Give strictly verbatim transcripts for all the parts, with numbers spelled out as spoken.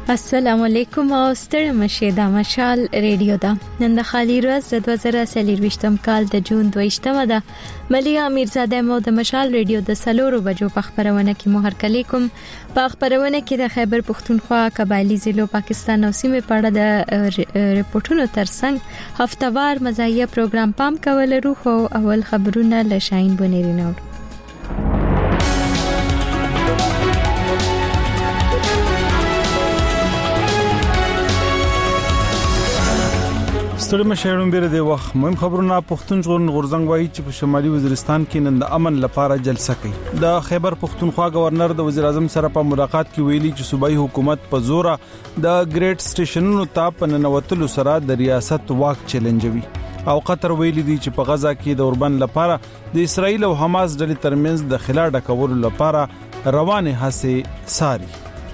السلام علیکم او ستړي مشه د مشال ریډیو دا نن د خالی ورځ د دوه زره څلرویشتم کال د جون دویشتمه ده ملیا میرزاده مو د مشال ریډیو د سلورو بجو په خبرونه کې مو هرکلی کوم په خبرونه کې د خیبر پختونخوا قبایلی ضلع پاکستان او سیمه په اړه د ریپورتونو ترڅنګ هفتهوار مزایه پروګرام پام کول روح او اول خبرونه لشاین بنيري نور ستړي مشهورون بیره دی وخت مهم خبرونه پښتون ژغورن غورزنګ وایي چې په شمالي وزیرستان کې نن د امن لپاره جلسه کوي د خیبر پختونخوا گورنر د وزیر اعظم سره په ملاقات کې ویلي چې صوبایي حکومت په زور د ګریټ سټیشنونو ته په ننوتلو سره د ریاست واک چیلنجوي او قطر ویلي دی چې په غزا کې د اوربن لپاره د اسرایل او حماس ډلې ترمنځ د خلا ډکولو لپاره روانه هڅې ساري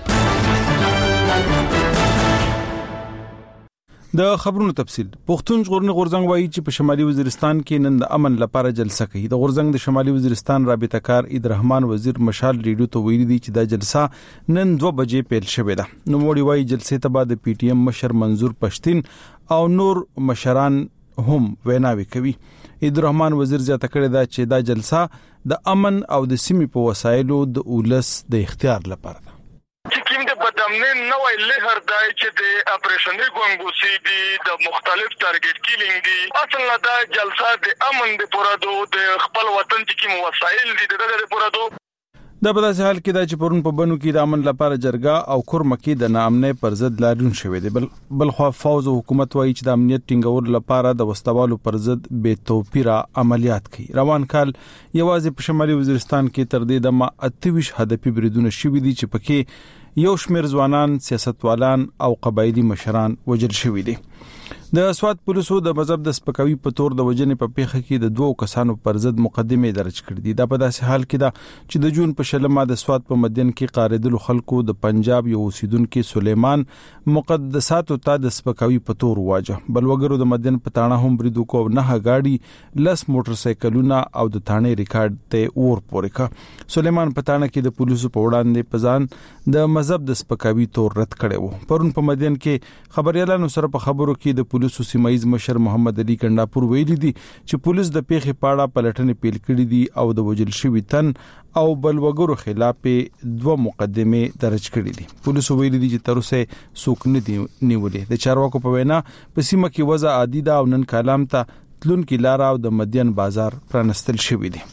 د خبرونو تفصیل پښتون ژغورنی غورزنګ وایي چې په شمالي وزیرستان کې نن د امن لپاره جلسه کوي د غورزنګ د شمالي وزیرستان رابطه کار عیدرحمان وزیر مشال ریډیو ته ویلي دی چې دا جلسه نن دوه بجې پیل شوې ده نو موړي وایي جلسې ته بعد پی ټی ایم مشر منظور پښتين او نور مشران هم ویناوي کوي عیدرحمان وزیر زیاته کړی دا چې دا جلسه د امن او د سیمې په وسایلو د اولس د اختیار لپاره ده بدامنین نوې لهر دای چې د اپریشني ګونګوسی دي د مختلف ټارګټ کیلینګ دي اصل دا جلسه د امن د پرادو د خپل وطن کې مو وسایل دي د پرادو د په داسې حال کې دا چې پرون په بنو کې د امن لپاره جرګه او کور مکی د نامنې پر ضد لاریون شوې دي بل بل خو فوز او حکومت وایي چې د امنیت ټینګور لپاره د وسوالو پر ضد بے توپیره عملیات کوي روان کال یوازې په شمالي وزیرستان کې تر دې د ما اتویش هدفي بریدونه شوې دي چې پکې یو شمیر ځوانان سیاستوالان او قبایلی مشران وژل شوي دي د سواد پولیسو د مذهب د سپکاوي په تور د وجنې په پیښه کې د دوه کسانو پر ضد مقدمه درج کړې دي دا په داسې حال کې ده چې د جون په شلمه د سواد په مدین کې قاریدلو خلکو د پنجاب یو اوسیدونکو سلیمان مقدسات او ته د سپکاوي په تور واجه بل وګړو د مدین په تاڼه هم بریدو کو نه غاډي لس موټر سایکلونه او د تاڼې ریکارډ ته اور پورې سلیمان په تاڼه کې د پولیسو په وړاندې پزان د مذهب د سپکاوي تور رد کړي وو پرون په مدین کې خبريالانو سره په خبرو کې د پولیسو سیمایز مشر محمد علي کنډاپور ویلي دي چې پولیس د پیښې پاړه پلټنې پیل کړې دي او د وجل شوی تن او بل وګړو خلاف دوه مقدمه درج کړې دي پولیسو ویلي دي چې تر اوسه څوک نه دي نیولې د چارواکو په وینا په سیمه کې وضع عادي ده او نن کلام ته تلون کې لار او د مدین بازار پرانستل شوی دي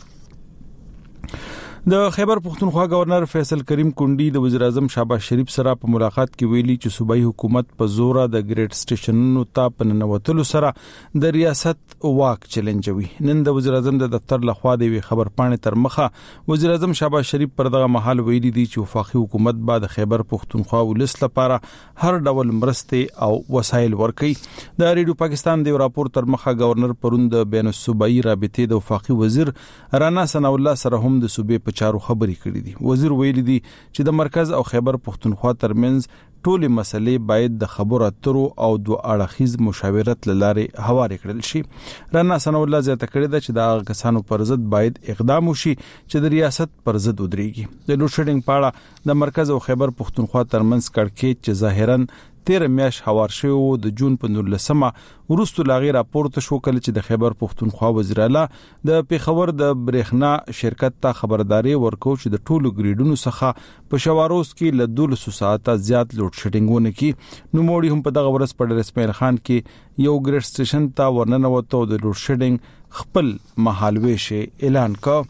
د خیبر پختونخوا گورنر فیصل کریم کونډي د وزیر اعظم شهباز شریف سره په ملاقات کې ویلي چې صوبایي حکومت په زور د ګریټ سټیشنونو ته په ننوتلو سره د ریاست واک چیلنجوي نن د وزیر اعظم د دفتر لخوا د خبر پاڼې تر مخه وزیر اعظم شهباز شریف پر دغه محل ویلي دي چې وفاقي حکومت بعد خیبر پختونخوا ولس لپاره هر ډول مرستې او وسایل ورکړي د ریډیو پاکستان د راپور تر مخه گورنر پرون د بین الصوبایي رابطې د وفاقي وزیر رانا ثنا الله سره هم د صوبې چارو خبري کړې دي وزیر ویلي دي چې د مرکز او خیبر پختونخوا ترمنځ ټولې مسلې باید د خبرو اترو او دوه اړخیز مشاورت لاره هواري کړل شي رانا ثنا الله زیاته کړې ده چې د کسانو پر ضد باید اقدام وشي چې د ریاست پر ضد ودرېږي د لوډ شیډینګ پاړه د مرکز او خیبر پختونخوا ترمنځ کړکېچ چې ظاهرا تیر میاش حوار شو د جون په نولسمه ورستو لاغي راپورته شو کله چې د خیبر پختونخوا وزیر اعلی د پیښور د برېښنا شرکت ته خبرداري ورکو چې د ټولو گریډونو څخه په شواروس کې ل دولس ساعته زیات لوډ شیډینګونه کې نو موړي هم په دغه ورځ په اسماعیل خان کې یو ګریډ سټیشن ته ورننوتو د لوډ شیډینګ خپل مهالويشه اعلان کړ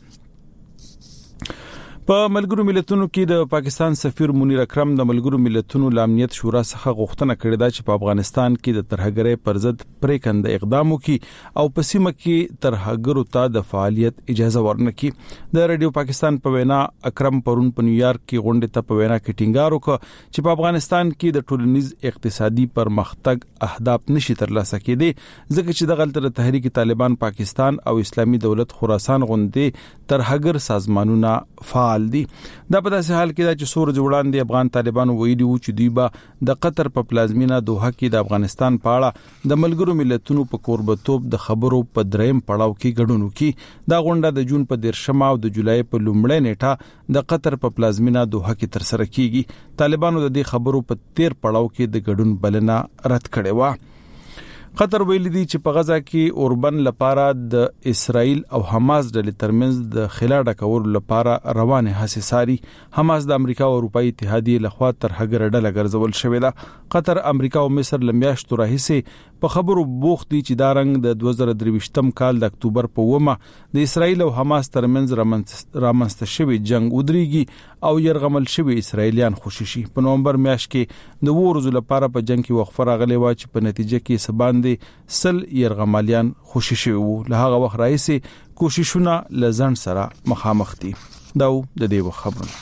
په ملګرو ملتونو کې د پاکستان سفیر منیر اکرم د ملګرو ملتونو امنیت شورا څخه غوښتنه کړې ده چې په افغانستان کې د ترهګرۍ پر ضد پریکند اقدام وکړي او په سیمه کې ترهګرو ته د فعالیت اجازه ورنکړي د ریډیو پاکستان په وینا اکرم پرون په نیویارک کې غونډه ته په وینا کې ټینګار وکړ چې په افغانستان کې د ټولنیز اقتصادي پرمختګ اهداف نشي ترلاسه کېدي ځکه چې د غلطه تحریک طالبان پاکستان او اسلامي دولت خراسان غونډې ترهګر سازمانونه فعال حال دی. دا په داسې حال کې چې سور جوړان دي افغان طالبانو ویلي و چې دوی به د قطر په پلازمینه دوحه کې د افغانستان په اړه د ملګرو ملتونو په کوربتوب د خبرو په دریم پړاو کې ګډون وکړي. دا غونډه د جون په دیرشم او د جولای په لومړۍ نیټه د قطر په پلازمینه دوحه کې ترسره کیږي. طالبانو د دې خبرو په تیر پړاو کې د ګډون بلنه رد کړې و. قطر ویلي دی چې په غزا کې اوربن لپاره د اسرائیل او حماس ډلې ترمنځ د خلا ډکولو لپاره روانه هڅې ساري. حماس د امریکا او اروپאי اتحادیې لخوا تر هغه ډله ګرځول شوې ده. قطر، امریکا او مصر لمیاشتو راهیسې په خبرو بوخت دي چې دا رنګ د دوه زره درویشتم کال د اکتوبر په اومه د اسرائیل او حماس ترمنځ رامنځته شوی جنگ ودرېږي او يرغمل شوی اسرائیلیان خوشي شي. په نومبر میاشت کې د ورځو لپاره په جنگ کې وقفه راغلی و چې په نتیجه کې سباندې سل يرغمالیان خوشي شوی وو. له هغه وخت راهیسې کوششونه لزن سره مخامخ دي. دا د دې خبرونه.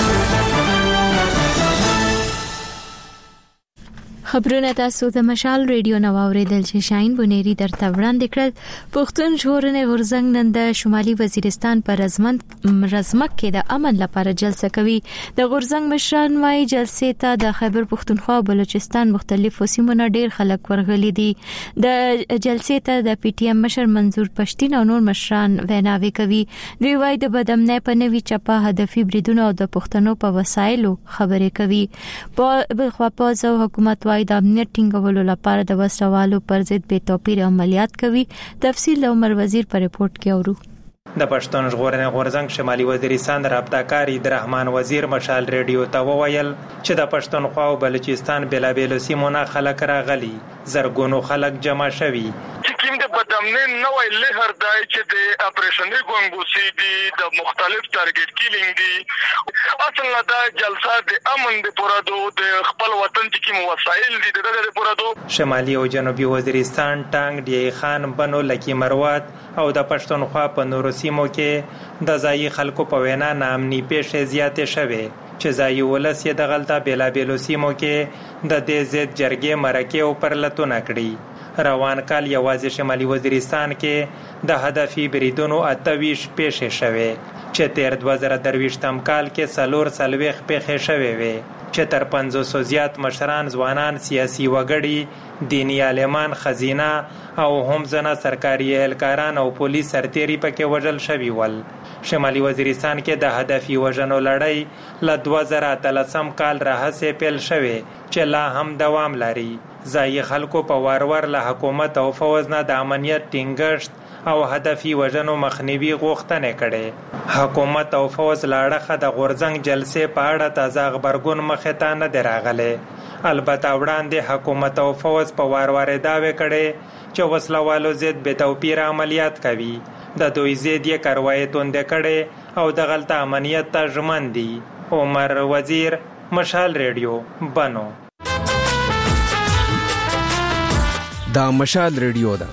خبرونه تاسو د مشال ریډیو نو اوریدل چې شاین بونيري درته وړاندې کړل. پښتون ژغورنې غورځنګ نن د شمالي وزیرستان پر رزمند رزمک کې د امن لپاره جلسه کوي. د غورځنګ مشران وايي جلسې ته د خیبر پښتونخوا او بلوچستان مختلفو سیمونو ډیر خلک ورغلي دي. د جلسې ته د پی ټی ایم مشر منظور پښتين او نور مشران ویناوي کوي. دوی وايي د بدامنۍ په نوي چپه هدفي بریدونو او د پښتنو په وسایلو خبرې کوي. په بلخوا پوز او حکومت د امنیت ټینګولو لپاره د وسوالو پر ضد بے توپیر عملیات کوي. تفصیل عمر وزیر پر رپورت کې اورو. د پښتون ژغورنې غورځنګ شمالي وزیرستان رابطه عبدالرحمن وزیر مشال ریډیو ته وویل چې د پښتونخوا او بلوچستان بېلابېلو سیمو نه خلک راغلي، زرګونو خلک جمع شوي. د بدامنۍ نوې لهر دای چې د اپریشني ګونګوسی دي د مختلف ټارګټ کیلینګ دي. اصل دا جلسه د امن د پرادو د خپل وطن کې موسایل دي د پرادو. شمالي او جنوبي وزیرستان ټانګ دی خان بنو لکی مروات او د پښتونخوا په نورو سیمو کې د ځایي خلکو په وینا نامني پیښې زیاتې شوې چې ځایي ولس یې د غلطه بېلابېلو سیمو کې د دې ضد جرګې مرکې او پرلتونه کړي. روان کال یوازې شمالي وزیرستان کې د هدفي بریدونو اتویش پیښې شوې چې تیر دوه زره درویشتم کال کې څلور څلوېښت پیښې شوې وې چې تر پنځوسو زیات مشران، ځوانان، سیاسي وګړي، دیني عالمان، خزینه او هم ځنه سرکاري اهلکاران او پولیس سرتیري پکې وژل شوي ول. شمالي وزیرستان کې د هدفي وژنو لړۍ له دوه زره اتلسم کال راهیسې پیل شوې چې لا هم دوام لري. ځایي خلکو په وار وار له حکومت او فوز نه د امنیت ټینګښت او هدفي وژنو مخنیوي غوښتنې کړې. حکومت او فوز له اړخه د غورځنګ جلسې په اړه تازه غبرګون مخې ته نه دی راغلی. البته وړاندې حکومت او فوز په وار وار دعوې کړې چې وسلوالو ضد بې توپیر عملیات کوي. د دوی ضد یې کاروایي توندې کړې او د غلطه امنیت ته ژمن دي. عمر وزیر، مشال ریډیو، بنو. دا مشال ریډیو ده.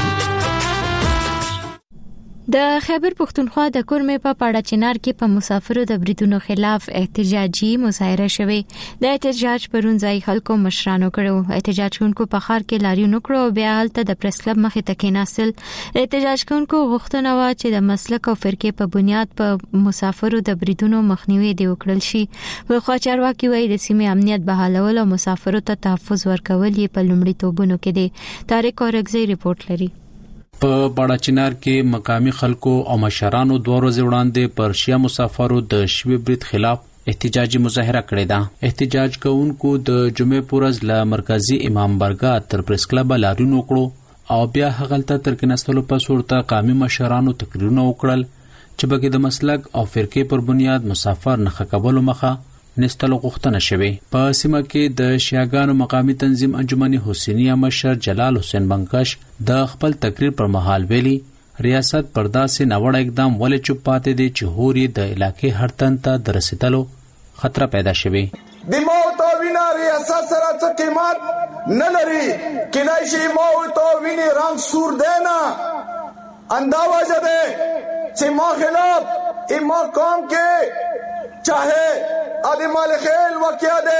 د خیبر پښتونخوا د کورمې په پاړه چنار کې په مسافرو د بریدونو خلاف احتجاجي مظاهره شوه. د احتجاج پرونځای خلکو مشرانو کړو. احتجاج کوونکو په خار کې لاریون وکړو، بیا هلته د پریس کلب مخې ته کېناستل. احتجاج کوونکو غوښتنه و چې د مسلک او فرقې په بنیاد په مسافرو د بریدونو مخنیوي دی وکړل شي. په خوا چارواکي وایي د سیمې امنیت بحالول او مسافرو ته تحفظ ورکول یې په لومړیتوبونو کې دي. طارق اورګزی رپورت لري. په باړاچینار کې مقامی خلکو او مشرانو دوه ورځې وړاندې پر شیا مسافرو د شوی برید خلاف احتجاجي مظاهره کړې ده. احتجاج کوونکو د جمعې پورز له مرکزی امام برګا تر پریس کلب لاریون وکړو او بیا هغلته تر کېناستلو په صورت قومي مشرانو تقریرونه وکړل چې بګې د مسلک او فرقې پر بنیاد مسافر نه خکبلو مخه نستلو غوښتنه شوه. په سیمه کې د شیعاګانو مقامی تنظیم انجمن حسینیه مشر جلال حسین بنکش د خپل تقریر پر مهال ویلي ریاست پرداسې ناوړه اقدام ولې چوپ پاتې دي چې هوري د علاقې هر تن ته د رسیدلو خطر پیدا شوه. د موت او وینا ریاست سره څه قیمت نه لري کینای شي موت او ویني رنگ سور دینا انداوازه ده چې ما خلاف اما قوم کې چاہے آدی مال خیل واقعہ دے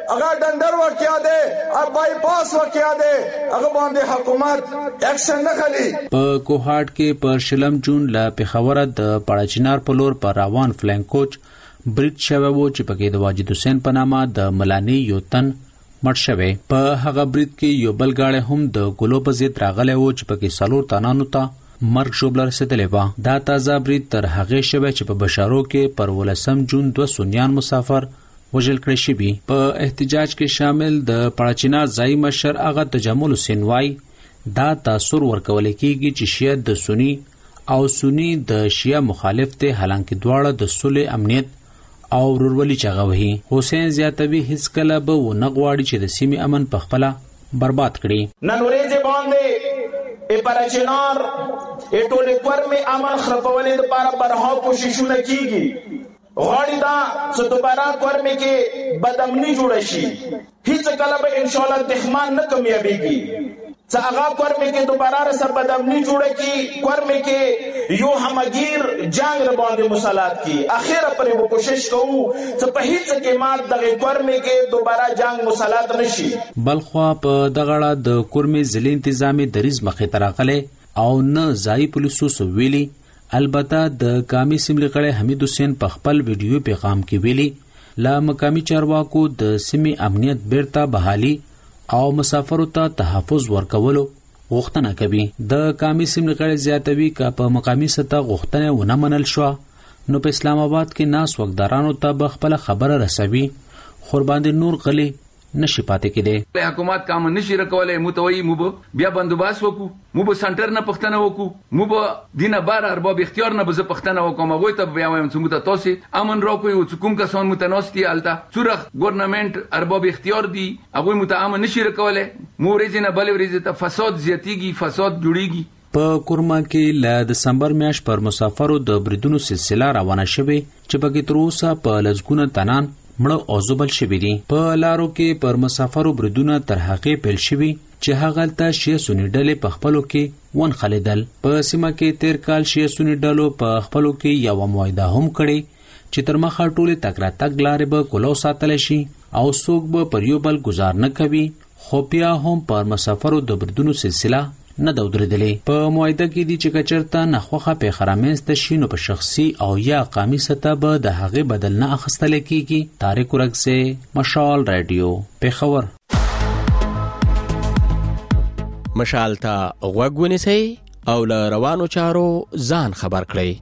هغه ډندر واقعیا ده او بای پاس واقعیا ده هغه باندې حکومت اکشن نه خلی. په کوهاټ کې پر شلم جون لا پیښور د پړاچینار په لور پر روان فلنک کوچ برید شوی و چې پکې د واجد حسین په نامه د ملانی یو تن مړ شوی. په هغه برید کې یو بل گاډی هم د ګلو په ضد راغلی و چې پکې څلور تنانو ته مرګ ژوبله رسېدلې وه. دا تازه برید تر هغې شوی چې په بشارو کې پر ولسم جون دوه سنیان مسافر وژل کړی شوي. په احتجاج کې شامل د پړاچینار ځایي مشر هغه تجمل حسین وایي دا تاثر ورکولی کېږي چې شیعه د سني او سني د شیعه مخالف دی، حالانکه دواړه د صلح، امنیت او ورورولي چغه وهي. حسین زیاتوي هیڅکله به ونه غواړي چې د سیمې امن په خپله برباد کړي. نن ورځې باندې ای پړاچینار ای ټولې کورمې امن خرابولې دپاره برها کوششونه کېږي. غواړي دا چې دوباره کورمې کې بدامني جوړه شي. هیڅ کله به انشاءالله دښمن نه کمیابېږي. چې هغه کورمې کې دوباره رسه بدامني جوړه کړي، کورمې کې یو همګیر جنګ را باندې مسلط کړي. اخره پرې به کوشش کوو چې په هیڅ کې مات دغه کورمې کې دوباره جنګ مسلط نشي. بلخوا په دغه اړه د کورمې ضلعي انتظامي دریځ مخې ته راغلی او نه ځایي پولیسو څه ویلي. البته د قامي اسمبلي غړی حمید حسین په خپل ویډیو پیغام کې ویلي لا مقامي چارواکو د سیمې امنیت بیرته بحالي او مسافرو ته تحفظ ورکولو غوښتنه کوي. د قامي اسمبلي غړی زیاتوي که په مقامي سطح غوښتنه ونه منل شوه نو په اسلام آباد کې ناس وګدارانو ته به خپله خبره رسوي، خو باندې نور غلی نشي پاتې کېدی. حکومت کام نشي رکولای، متوي مو به بیا بندوباس وکړو، مو به سنټر نه پښتنه وکړو، مو به دینه بار ارباب اختیار نه به زه پښتنه وکم. هغوی ته بیا وایم چې مو ته تاسو امن راکوئ او چې کوم کسان متناستي هلته څوره ګورنمنټ ارباب اختیار دي هغوی مو ته امن نشي رکولای. مو ورځې نه بلې ورځې ته فساد زیاتېږي، فساد جوړېږي. په کورما کې له دسمبر میاشت پر مسافرو د بریدونو سلسله روانه شوې چې پکې تر اوسه په لسګونه تنان مړه او زوبل شوي دي. په لارو کې پر مسافرو بریدونه تر هغې پیل شوي چې هغلته شیعه سني ډلې په خپلو کې ونښلېدل. په سیمه کې تیر کال شیعه سني ډلو په خپلو کې یوه معاهده هم کړې چې تر مخه ټولې تګ راتګ لارې به کلو ساتلی شي او څوک به پر یو بل ګزار نه کوي. خو بیا هم پر مسافرو د بریدونو سلسله نه ده ودرېدلې. په معاهده کې دي چې که چېرته ناخوښه پیښه رامنځته شي نو په شخصي او یا قامي سطح به د هغې بدل نه اخیستلی کېږي. طارق ورکزی، مشال رادیو، پېښور. مشال ته غوږ ونیسئ او له روانو چارو ځان خبر کړئ.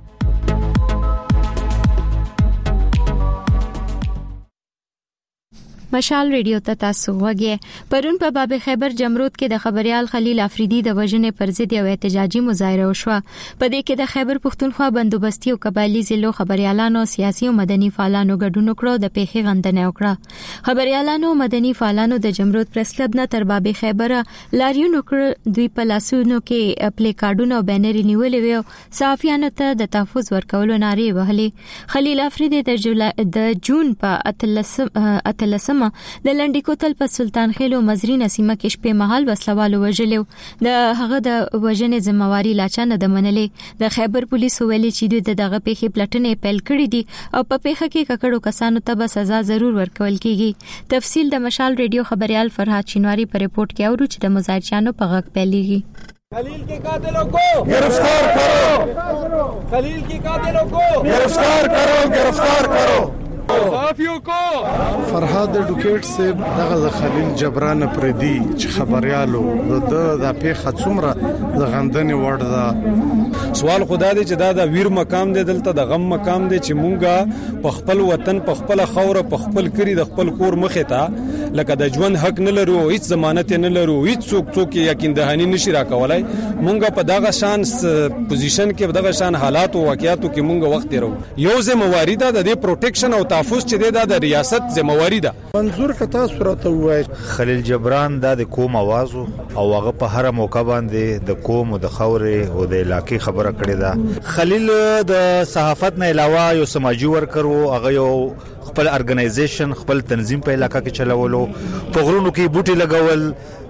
مشال ریډیو ته تاسو وګورئ. پرون په باب خیبر جمرود کې د خبريال خلیل افریدي د وژنې پر ضد یو احتجاجي مظاهره وشوه. په دې کې د خیبر پښتونخوا بندوبستي او قبایلی ضلعو خبريالانو، سیاسي او مدني فعالانو ګډون وکړو د پیښې غندنه وکړه. خبريالانو او مدني فعالانو د جمرود پریس کلب نه تر باب خیبر لاریون وکړ. دوی په لاسونو کې پلی کارډونه او بینر نیولې وو، صحافیانو ته د تحفظ ورکولو نارې وهلې. خلیل افریدي د جون په اتلسم د لنډی کوتل په سلطان خیل او مزری نسیمه کې شپې مهال وسلوالو وژلو. د هغه د وژنې ذمہواری لاچا نه د منلې. د خیبر پولیسو ویلي چې دوی دغه پیښې پلټنې پیل کړې دي او په پیښه کې ککړو کسانو ته به سزا ضرور ورکول کیږي. تفصیل د مشال ریډیو خبريال فرحات شینواری په ریپورت کې اورو چې د مظاهرچیانو په غږ پیلېږي. خلیل کے قاتلوں کو گرفتار کرو، خلیل کے قاتلوں کو گرفتار کرو، گرفتار کرو صحافیوں کو. فرهاد ډوکیټ صاحب دغه خلیل جبران پردي چې خبريالو د د پیښه څومره د غندنې وړ ده. سوال خدا دې چې دا د ویر مقام دی، دلته د غم مقام دی چې مونږه په خپل وطن، په خپل خوره، په خپل کری، د خپل کور مخې ته لکه د ژوند حق نه لرو، هیڅ ضمانت نه لرو، هیڅ څوک څوک یقین دهانی نشي راکولای. مونږه په دغه شان پوزیشن کې، په دغه شان حالات او واقعیاتو کې مونږه وخت تیرو. یو ذمہواری ده د پروټیکشن او تحفظ چې ده د ریاست ذمہواری ده. منظور کتا صورت وای خلیل جبران د قوم आवाज او هغه په هر موقع باندې د قوم او د خورې او د علاقې خبره کړې ده. خلیل د صحافت نه علاوه یو سماجی ورکر وو، هغه یو خپل ارګنایزیشن، خپل تنظیم په علاقې کې چلولو، په غرونو کې بوټي لګول،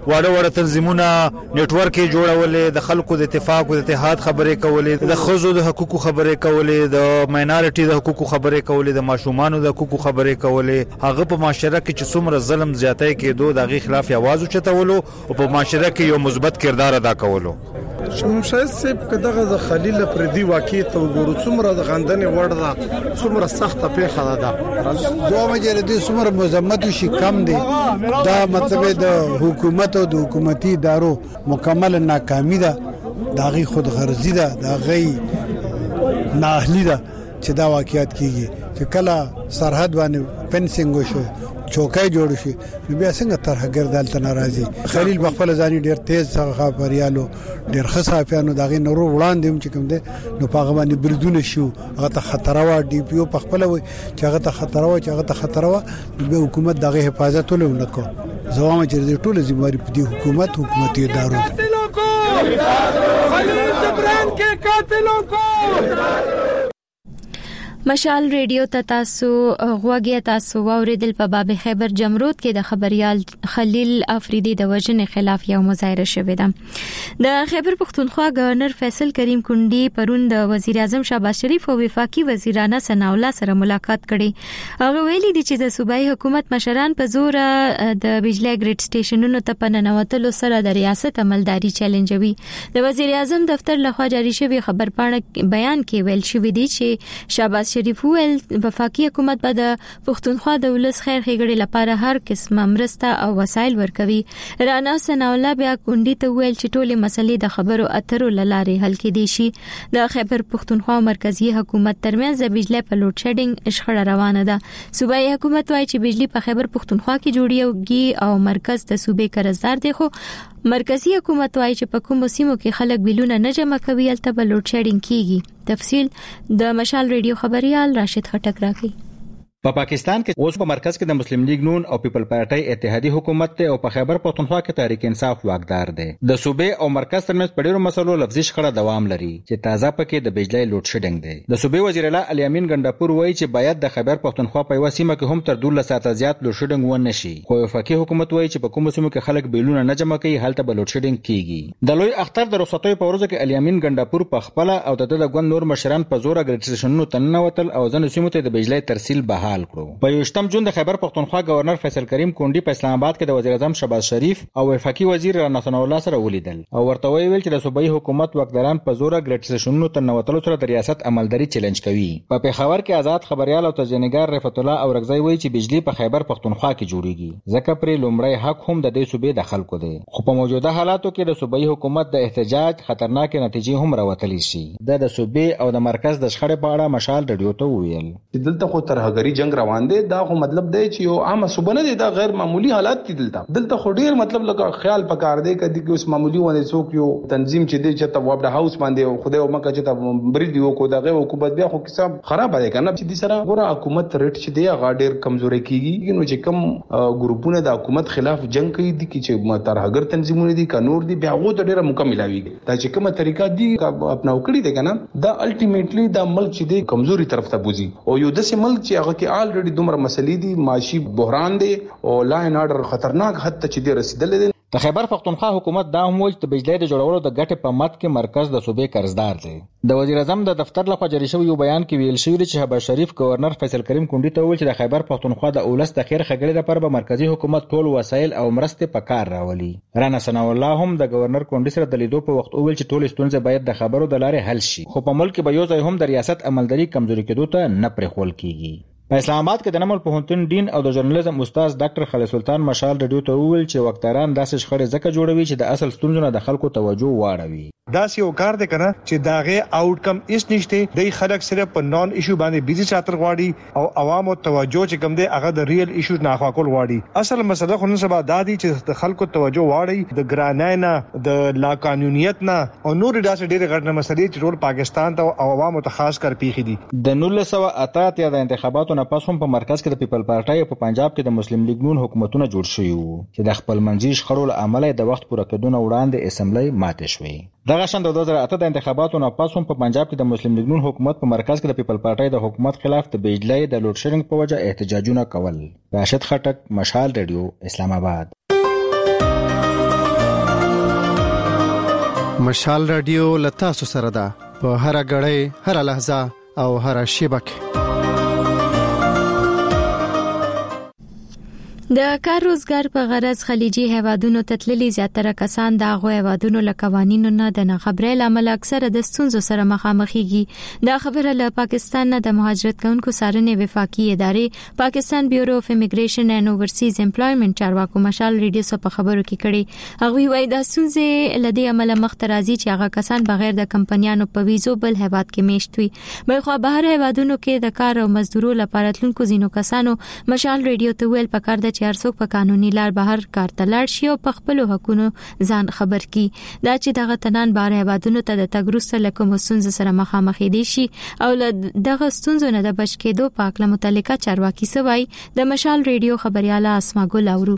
واړه واړه تنظیمونه نیټورک جوړولې، د خلکو د اتفاق او اتحاد خبرې کولې، د خزو د حقوقو خبرې کولې، د ماینورټي د حقوقو خبرې کولې، د ماشومانو د حقوقو خبرې کولې. هغه په معاشره کې چې څومره ظلم زیاتې کېدو د غي خلاف आवाज اوچتولو او په معاشره کې یو مثبت کردار ادا کولو. شمشاد صاحب کداغه د خلیل پردي واقع ته وګورو څومره د غندنې وړ ده، څومره سخته پیښه ده. دوه مجره دي څومره مزمت شي کم دي. دا مطلب د حکومت او د حکومتي ادارو مکمل ناکامي ده، دا غي خود غرضی ده، دا غي ناهلی ده چې دا واقعیت کیږي. چې کله سرحد باندې فنسینګ وشو، چوکای جوړ شي، نو بیا څنګه ترهګر دالته ناراضي. خلیل بخپل ځاني ډیر تیز څنګه خبريالو ډیر خصافیانو دغه نورو وړاندې هم چې کوم دي نو پاغه باندې بردونه شو، هغه ته خطر وا ډي پی او بخپل وي چې هغه ته خطر وا چې هغه ته خطر وا به حکومت دغه حفاظت ولونه کو. زوامه چې ټول ذمہواری په دې حکومت حکومتي ادارو خلیل جبران کے قاتلوں کو. مشال ریډیو ته تاسو غوږی تاسو واوریدل په باب خیبر جمرود کې د خبريال خلیل افریدي د وژنې خلاف یو مظاهره شوې ده. د خیبر پختونخوا گورنر فیصل کریم کونډي پرون د وزیر اعظم شهباز شریف او وفاقي وزیرانه ثناء الله سره ملاقات کړي. هغه ویلي دي چې د صوبایي حکومت مشران په زور د بجلی ګریډ سټیشنونو ته پننوتلو سره د ریاست عملداري چیلنجوي. د وزیر اعظم دفتر لخوا جاری شوی خبرپاڼه بیان کې ویل شوی دی چې شهباز شریف ول وفاقي حکومت به د پښتونخوا د ولس خیر ښېګړې لپاره هر قسمه مرسته او وسایل ورکوي. رانا ثناء الله بیا کونډي ته ویل چې ټولې مسلې د خبرو اترو لارې حل کېدي شي. د خیبر پښتونخوا مرکزی حکومت ترمنځ د بجلی په لوډ شیډینګ شخړه روانه ده. صوبایي حکومت وايي چې بجلی په خیبر پښتونخوا کې جوړیږي او مرکز د صوبې قرضدار دی، خو مرکزی حکومت وايي چې په کومو سیمو کې خلک بیلونه نه جمع کوي البته په لوډ شیډینګ کیږي. تفصیل د مشال ریډیو خبريال راشد خټک راکړي. په پاکستان کې اوس په مرکز کې د مسلم لیگ نون او پیپل پارټي اتحادي حکومت ته او په خیبر پختونخوا کې تحریک انصاف واقدار دی. د صوبې او مرکز ترمنځ په ډیرو مسلو لفظي شخړه دوام لري چې تازه پکې د بجلی لوډ شیډینګ دی. د صوبې وزیر اعلی علي امین ګنداپور وایي چې باید د خیبر پختونخوا په یو سیمه کې هم تر دوه ساعته زیات لوډ شیډینګ ونه شي، خو وفاقي حکومت وایي چې په کومو سیمو کې خلک بیلونه نه جمع کوي هلته به لوډ شیډینګ کیږي. د لوی اختر د رخصتۍ په ورځ کې علي امین ګنداپور په خپل او د د ګوند نور مشران په زور اګریډیشنونو تننوتل او ځنه سیمو ته د بجلی ترسیل بحال کړو. تم جون د خیبر پختونخوا گورنر فیصل کریم کونډي په اسلام آباد کې د وزیر اعظم شهباز شریف او وفاقي وزیر رانا ثناء الله سره ولیدل او ورته ویل چې د صوبایي حکومت واکداران په زور ګریډ سټیشنونو ته نوتلو سره د ریاست عملداري چیلنج کوي. په پیښور کې آزاد خبريال او تجنیګار رفعت الله او رغزی وایي چې بجلی په خیبر پختونخوا کې جوړیږي ځکه پر لومړی حق هم د دې صوبې د خلکو دی، خو په موجوده حالاتو کې د صوبایي حکومت د احتجاج خطرناک نتیجې هم راوتلی شي. د د صوبې او د مرکز د شخړې په اړه مشال رادیو ته ویل چې دلته خو ترهګری جنگ روان دی، دا خو مطلب دی چې یو عام صوبه نه دی، دا غیر معمولی حالات دي. دلته دلته خو ډیر مطلب لکه خیال پکار دی کدي کې اوس معمولی ونه څوک یو تنظیم چې دی چې ته وابډ هاوس باندې خدای او مکه چې ته بریډ یو کو دغه حکومت بیا خو حساب خراب دی کنه چې د سره ګوره حکومت ریټ چې دی هغه ډیر کمزوري کیږي. نو چې کم ګروپونه د حکومت خلاف جنگ کوي دي چې ترهګر تنظیمونه دي کانور دي بیا غو ته ډیره مکملاوي دا چې کومه طریقه دي خپل کړی دی کنه دا الټیمیټلی دا ملک چې دی کمزوري طرف ته بوزي او یو داسې ملک چې هغه کې الریډي دومره مسلې دي، معاشي بحران دی او لاین آرډر خطرناک حد ته چې دی رسیدل دي. د خیبر پختونخوا حکومت دا هم وایي چې د بجلی د جوړولو د ګټې په مد کې مرکز د صوبې قرضدار دی. د وزیر اعظم د دفتر لخوا جاری شوی یو بیان کې ویل شوی چې شهباز شریف گورنر فیصل کریم کونډي ته ویل چې د خیبر پختونخوا د اولس د خیر خګړې لپاره به مرکزی حکومت ټول وسایل او مرستې په کار راولي. رانا ثناء الله هم د گورنر کونډي سره د لیدو په وخت ویل چې ټول ستونزې باید د خبرو د لارې حل شي، خو په ملک کې به یو ځای هم د ریاست عملداري کمزوري کېدو ته نه پرېښول کیږي. په اسلام آباد کې د نمل پوهنتون ډین او د ژورنالیزم استاد ډاکټر خالد سلطان مشال رادیو ته وویل چې وکتاران داسې شخړې ځکه جوړوي چې د اصل ستونزو نه د خلکو توجه واړوي. دا یو کار دی کنه چې داغه آوټکم هیڅ نشته، د خلک صرف په نون ایشو باندې بیزی چاتر غواړي او عوامو توجه چې کوم دی هغه د ریل ایشو نه خواکول غواړي. اصل مسله خو نن سبا دادی چې د خلکو توجه واړي د ګرانای نه د لا قانونیت نه او نور داسې ډېر غټه مسلې چې ټول پاکستان ته او عوامو ته خاص کر پیخي دي. د نولس سوه اته اتیا د انتخاباتو نه پس هم په مرکز کې د پیپل پارټي په پنجاب کې د مسلم لیگ نون حکومتونه جوړ شوي وو چې د خپل منځي شخړو له امله د وخت پوره کېدو وړاندې اسمبلی ماته شوې. دغه شان د دوه زره اته د انتخاباتو نه پس هم په پنجاب کې د مسلم لیگ نون حکومت په مرکز کې د پیپل پارټي د حکومت خلاف د بجلی د لوډ شیډینګ په وجه احتجاجونه کول. راشد خټک، مشال رادیو، اسلام آباد. مشال رادیو لتا سره ده په هر غړې هر لحظه او هر شیبه کې. د کار روزګار په غرض خلیجي هیوادونو ته تللي زیاتره کسان د هغو هیوادونو له قوانینو نه د ناخبرۍ لامل اکثره د ستونزو سره مخامخېږي. دا خبره له پاکستان نه د مهاجرت کوونکو څارنې وفاقي ادارې پاکستان بیورو اف امیګریشن اینڈ اوورسیز امپلایمنٹ چارواکو مشال ریډیو سره په خبرو کې کړي. هغه وایي د ستونزې لدی عمل مخته راځي چې هغه کسان بغیر د کمپنیانو په ویزو بل هیواد کې میشت وي. بلخو بهر هیوادونو کې د کار او مزدورو لپاره تلونکو زینو کسانو مشال ریډیو ته ویل پکار د چارڅوک په قانوني لار بهر کار ته لاړ شي او په خپل حقوقو ځان خبر کړي. دا چې دغه تنان بهر هیوادونو ته د تګ وروسته له کومو ستونزو سره مخامخ دي شي او له دغه ستونزو نه د بچ کېدو په اړه متعلقه چارواکي سوای د مشال ریډیو خبرياله اسما ګل اورو.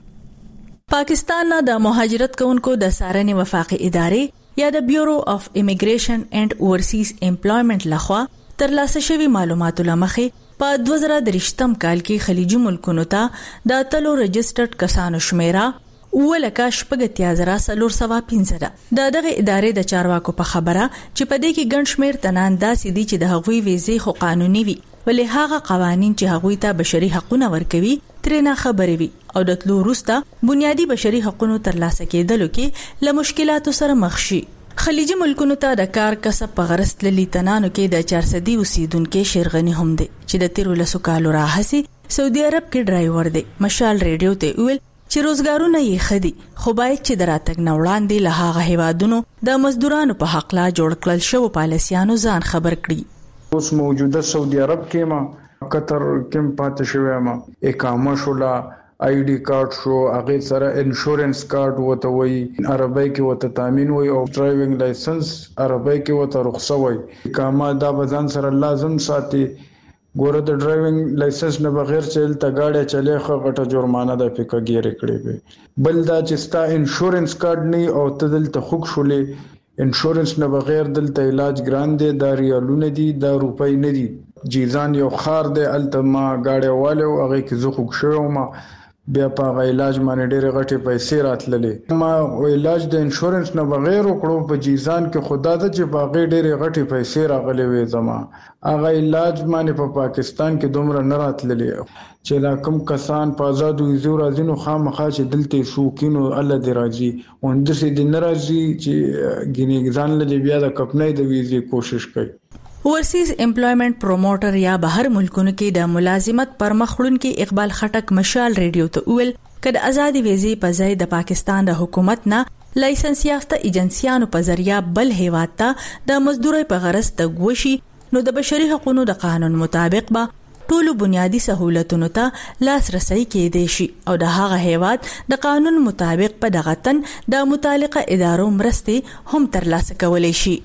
پاکستان نه د مهاجرت کوونکو د څارنې وفاقي ادارې یا د بیورو اف امیګریشن اینڈ اوورسیز امپلایمنٹ لخوا ترلاسه شوی معلوماتو لمخې په دوه زره درشتم کال کې خلیجي ملکونو ته د اتلو رجسټرډ کسانو شمیره ولکه شپږ زره څلور سوه پنځه ده. د دغه ادارې د چارواکو په خبره چې په دې کې ګڼ شمیر تنان داسې دي چې د هغوی ویزې خو قانوني وي ولې هغه قوانين چې هغوی ته بشري حقوقونه ورکوي ترې نه خبرې وي او د تلو وروسته بنیادی بشري حقوقو ترلاسه کېدلو کې له مشکلاتو سره مخ شي. خلیجي ملکونو ته د کار کسب په غرض تللي تنانو کې د چار صدي اوسیدونکو شیرغنی هم دي چې د تیرو لسو کالو راهسي سعودي عرب کې ډرایور دي. مشال ریډیو ته ویل چې روزګارونه یې خدي خو باید چې دراتګ نوړاندې له هغه هیوادونو د مزدورانو په حق لا جوړ کړل شو پالیسيانو ځان خبر کړي. اوس موجوده سعودي عرب کې ما قطر کې پاتې شوی ما اقامه شولا آی ډی کارت شو هغه سره انشورنس کارت وته وي عربی کې وته تامین وي او ډرایوینګ لایسنس عربی کې وته رخصه وي. اقامه دا بزن سره لازم ساتي. ګوره د ډرایوینګ لایسنس نه بغیر چل ته گاډي چلے خو غټه جرمانه د پکې ګیره کړې وي. بل دا چې ستا انشورنس کارت نه او تدل ته خوک شولې انشورنس نه بغیر دلته علاج ګران دي دا ریالونه دي دا روپۍ نه دي. جیزان یو خار دی التما گاډي والو هغه کې زه خوک شوم ما بیا په علاج باندې ډېر غټي پیسې راتللې. ما علاج د انشورنس نه بغیر وکړو په جیزان کې خدا د چې باغې ډېر غټي پیسې راغلي وې زما هغه علاج باندې په پا پاکستان کې دومره نه راتللې چې لا کوم کسان په آزاد ویزو راځي نو خامخا چې دلته شوکینو الله دې راځي وند سي د ناراضي چې ګینې ځان له بیا د کپنې د ویزې کوشش کوي. اوورسیز امپلایمنٹ پروموټر یا بهر ملکونو کې د ملازمت پر مخړون کې اقبال خټک مشال ریډیو ته ویل کله آزادي ویزې په ځای د پاکستان د حکومت نه لایسنس یافته ایجنسیانو په ذریعہ بل هیواد ته د مزدوري په غرض تګوشي نو د بشري حقوقو د قانون مطابق به ټولو بنیادی سہولتونو ته لاسرسي کېدې شي او د هغه هیواد د قانون مطابق په دغه تن د متعلقه ادارو مرستې هم ترلاسه کولای شي.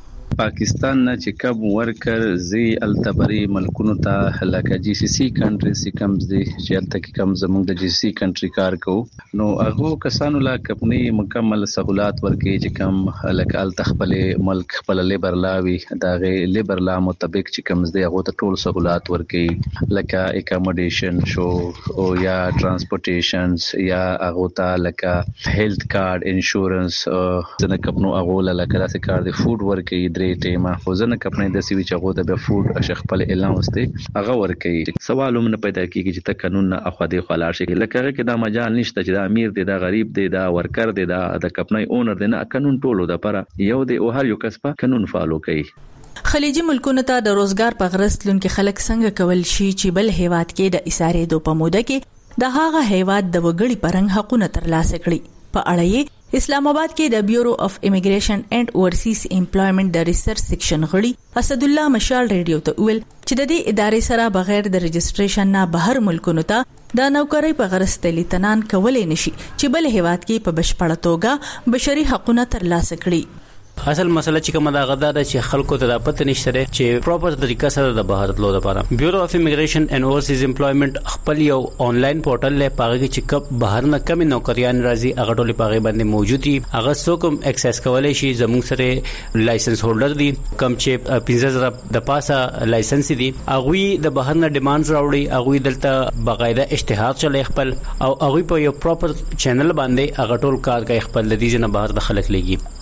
پاکستان نه چې کب ورکر زی التبری ملکونو ته لکه جی سی سی کنټری سی کم زی چې الته کې کم زموږ د جی سی سی کنټری کار کوو نو هغه کسانو لا کپنی مکمل سہولات ورکې چې کم لکه ال تخپل ملک خپل لیبر لاوي دغه لیبر لا مطابق چې کم زی هغه ته ټول سہولات ورکې لکه اکاموډیشن شو او یا ترانسپورټیشنز یا هغه ته لکه هیلث کارت انشورنس څنګه کپنو هغه لکه داسې کار دی فود ورکې درې ټیمه خو ځنه کپنې د سوي چې هغه د بیا فود اشخ خپل اعلان واستي هغه ورکې سوال هم نه پیدا کیږي چې ته قانون نه اخو دی خلار شي لکه کې دا مجال نشته چې دا امیر دی دا غریب دی دا ورکر دی دا د کپنې اونر دی نه قانون ټولو د پر یو دی او هر یو کسبه قانون فالو کوي. خلیجي ملکونو ته د روزګار په غرض لونکي خلک څنګه کول شي چې بل هیواد کې د اسارې دو په موده کې د هغه هیواد د وګړي پرنګ حقوقونه ترلاسه کړي. په اړه اسلام آباد کې د بیورو اف امیګریشن اینڈ اوورسیز امپلایمنٹ د ریسرچ سیکشن غړي اسد الله مشال ریډیو ته ویل چې د دې ادارې سره بغیر د رجسټریشن نه بهر ملکونو ته د نوکری په غرض تللی تنان کولای نشي چې بل هیواد کې په بشپړه توګه بشري حقوقونه ترلاسه کړي. اصل مسله چې کومه دا غدا ده چې خلکو ته د پته نشته چې پراپر طریقه سره د بهر تلو لپاره بیورو اف امیګریشن اینڈ اوورسیز امپلایمنٹ خپل یو آنلاین پورټل له پاګه چې کب بهر نه کم نوکریان راځي هغه ټول پاګه باندې موجود دي هغه څوک هم اکسس کولای شي زموږ سره لایسنس هولډر دي کم چې پنځه زره د پاسه لایسنس دي هغه د بهر نه ډیماندز راوړي هغه دلته باقاعده اشتهار چلای خپل او هغه په یو پراپر چینل باندې هغه ټول کار کوي خپل د دې نه بهر د خلک لګي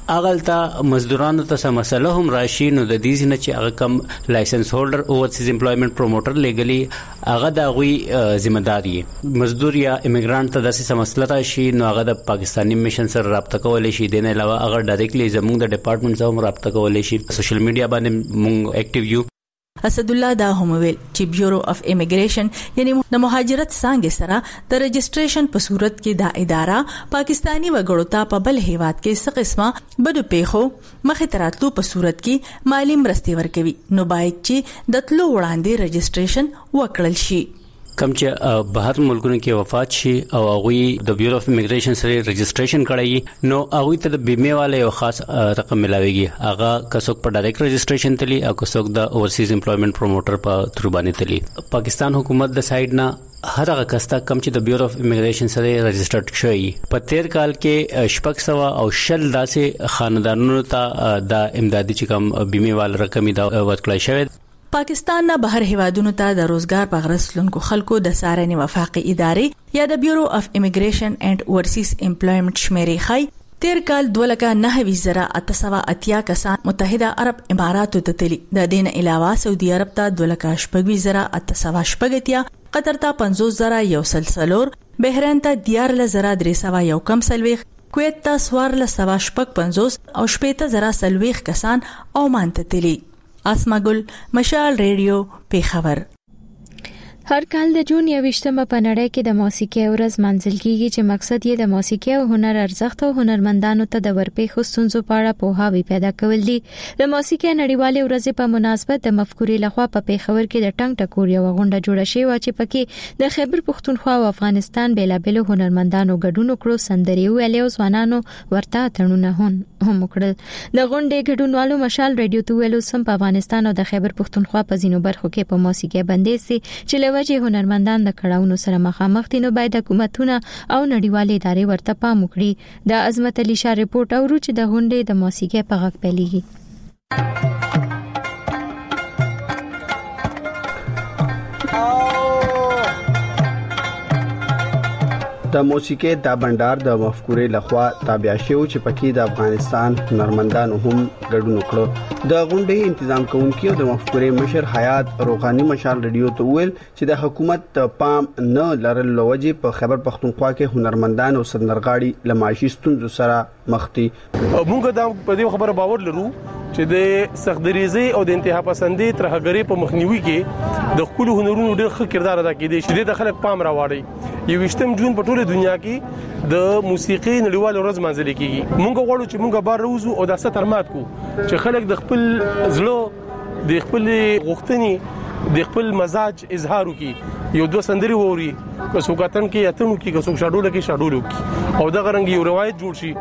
اغلطه مزدورانو ته سم مسله هم راشي نو د دې نه چې هغه کم لایسنس هولډر اوورسیز امپلویمنت پروموټر لګلی هغه د غوي ذمہ داری مزدور یا ایمیګرانټ ته د سم مسله راشي نو هغه د پاکستانی میشن سره رابطه کولای شي دنه علاوه هغه ډایرکټلی زموږ د ډپارټمنټ سره رابطه کولای شي سوشل میډیا باندې مونږ اکټیو یو. اسد الله دا هم ویل چې بیورو اف امیګریشن یعنی د مهاجرت څنګه سره د رجسټریشن په صورت کې دا اداره پاکستانی وګړو ته په بل هیواد کې څه قسمه بدو پیخو مخه تراتلو په صورت کې مالی مرستې ورکوي نو باید چې د تلو وړاندې رجسټریشن وکړل شي. کم چې بهر ملکونو کې وفات شي او هغه د بیورو اف امیګریشن سره رجسټریشن کړی نو هغه ته د بیمه والے یو خاص رقم ملاويږي هغه کڅوک په ډایرکټ رجسټریشن تلی او کڅوک د اوورسیز امپلویمنت پروموټر په تر باندې تلی. پاکستان حکومت د سایډ نه هر هغه کستا کم چې د بیورو اف امیګریشن سره رجسټرډ شوی په تیر کال کې شپږ سو او شل داسې خاندانونو ته د امدادي چې کم بیمه وال رقم دا ورکړی شوی. پاکستان نه بهر هیوادونو ته د روزګار په غرسلونکو خلکو د سارنې وفاقي ادارې یا د بیورو اف امیګریشن اینڈ اوورسیز امپلویمنت شمیرې خای تیر کال دوه لکه نهه ویشت زره اته سوه اتیا کسان متحده عرب اماراتو ته تللی. د دین علاوه سعودي عرب ته دوه لکه شپږ ویشت زره اته سوه شپږ اتیا، قطر ته پنځوس زره یو سل څلور، بحرین ته دیارلس زره درې سوه یو کم څلوېښت، کویت ته څوارلس سوه شپږ پنځوس او شپېته زره څلوېښت کسان عمان ته تللی. اسما ګل، مشال ریډیو، پیښور. هر کال د جون یوویشتمه په نړۍ کې د موسیقي ورځ منځل کیږي چې مقصد یې د موسیقي او هنر ارزښت او هنرمندانو ته د ورپېښو ستونزو په اړه پوهاوی پیدا کول دي. د موسیقي نړیوالې ورځې په مناسبت د مفکورې لخوا په پیښور کې د ټنګ ټکور یو غونډه جوړه شوې و چې پکې د خیبر پښتونخوا او افغانستان بیلابېلو هنرمندانو ګډون وکړو، سندرې ویلې او ځوانانو ورته تړونه هم وکړل. د غونډې ګډونوالو مشال ریډیو ته ویلو سم په افغانستان او د خیبر پښتونخوا په ځینو برخو کې په موسیقي بندیز دي چې چې هنرمندان د کړهونو سره مخامخ دي، نو باید حکومتونه او نړیوالې ادارې ورته پام وکړي. د عظمت علي شاه ریپورت اورو چې د غونډې د موسیقي په غږ پیلېږي. د موسیقي دا بندر د مفکورې لخوا تابع شو چې پکې د افغانستان هنرمندانو هم ګډون وکړ. د غونډې تنظیم کوونکي د مفکورې مشر حیات روغانی مشال ریډیو ته ویل چې د حکومت پام نه لرل لوجه په خیبر پښتونخوا کې هنرمندان او سندرغاړي لمایشي ستونزو سره مخ دي. موږ دا په دې خبره باور لرو چې د سختدریزي او د انتها پسندي ترهګری په مخنیوي کې د خپل هنرونو ډېر ښه کردار ادا کړي چې د خلک پام راوړي. یوویشتم جون په ټوله دنیا کې د موسیقي نړیوال ورځ منځل کیږي. موږ غواړو چې موږ بار روزو او د ستر مات کو چې خلک د خپل زړه د خپل غوښتنې د خپل مزاج اظهار وکړي. یو دوه سندري ووري که څوکاتن کې اتنو کې که څوک شاډول کې شاډول وکړي او د غرنګ یو روایت جوړ شي.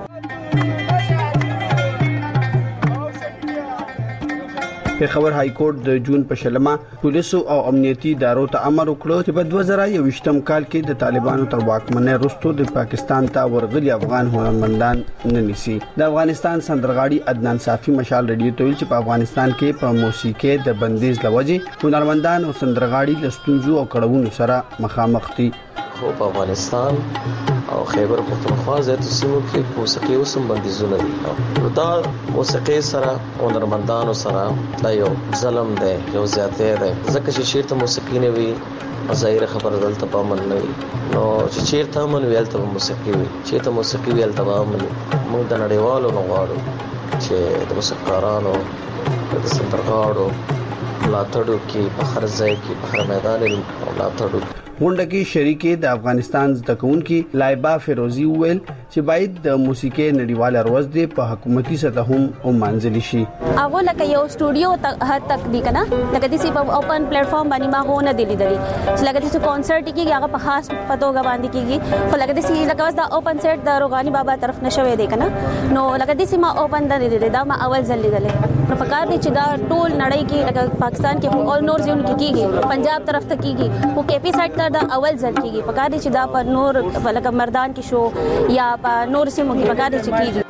پیښور های کورټ د جون په شلمه پولیسو او امنیتي ادارو ته امر وکړ چې په دوه زره یوویشتم کال کې د طالبانو تر واکمنۍ وروسته د پاکستان ته ورغلي افغان هنرمندان نه نیسي. د افغانستان سندرغاړي عدنان صافي مشال ریډیو ته ویل چې په افغانستان کې په موسیقي د بندیز لوجه هنرمندان او سندرغاړي د ستونزو او کړهونو سره مخامخ دي. خو په افغانستان او خیبر پښتونخوا زیاتو سیمو کې موسیقي اوسم بندیزونه دي. نو دا موسیقي سره هنرمندانو سره دا یو ظلم دی، یو زیاتې دی، ځکه چې چیرته موسیقي نه وي ظاهر خبره دلته پامن نه وي. نو چې چیرته من ویل ته موسیقي وي، چیرته موسیقي ویل ته پامن موږ د نړیوالو نه غواړو چې د موسیقارانو د سندرغاړو ملاتړو کې په هر ځای کې په هر میدان کې ملاتړو. غونډه کې شریکې د افغانستان زده کوونکي لایبا فیروزی ویل چې باید د موسیقي نړیواله ورځ د په حکومتي سطح هم ومنځل شي. هغه لکه یو سټوډیو هر تک دی کنه لکه د سی په اوپن پلیټ فارم باندې ما هو نه دی لیدلی چې لکه د سی کانسرت کیږي هغه په خاص پتوګه باندې کیږي خو لکه د سی لکه دا اوپن سیټ د روغانی بابا طرف نشوي دی کنه نو لکه د سی ما اوپن د لیدل دا ما اول ځل لیدل نو فکر دي چې دا ټول نړۍ کې لکه پاکستان کې اول نور ځون کې کیږي پنجاب طرف ته کیږي او کې پی سیټ دا اول ځل کیږي فکر دي چې دا پر نور لکه مردان کې شو یا په نور سیمو کې فکر دي چې کیږي.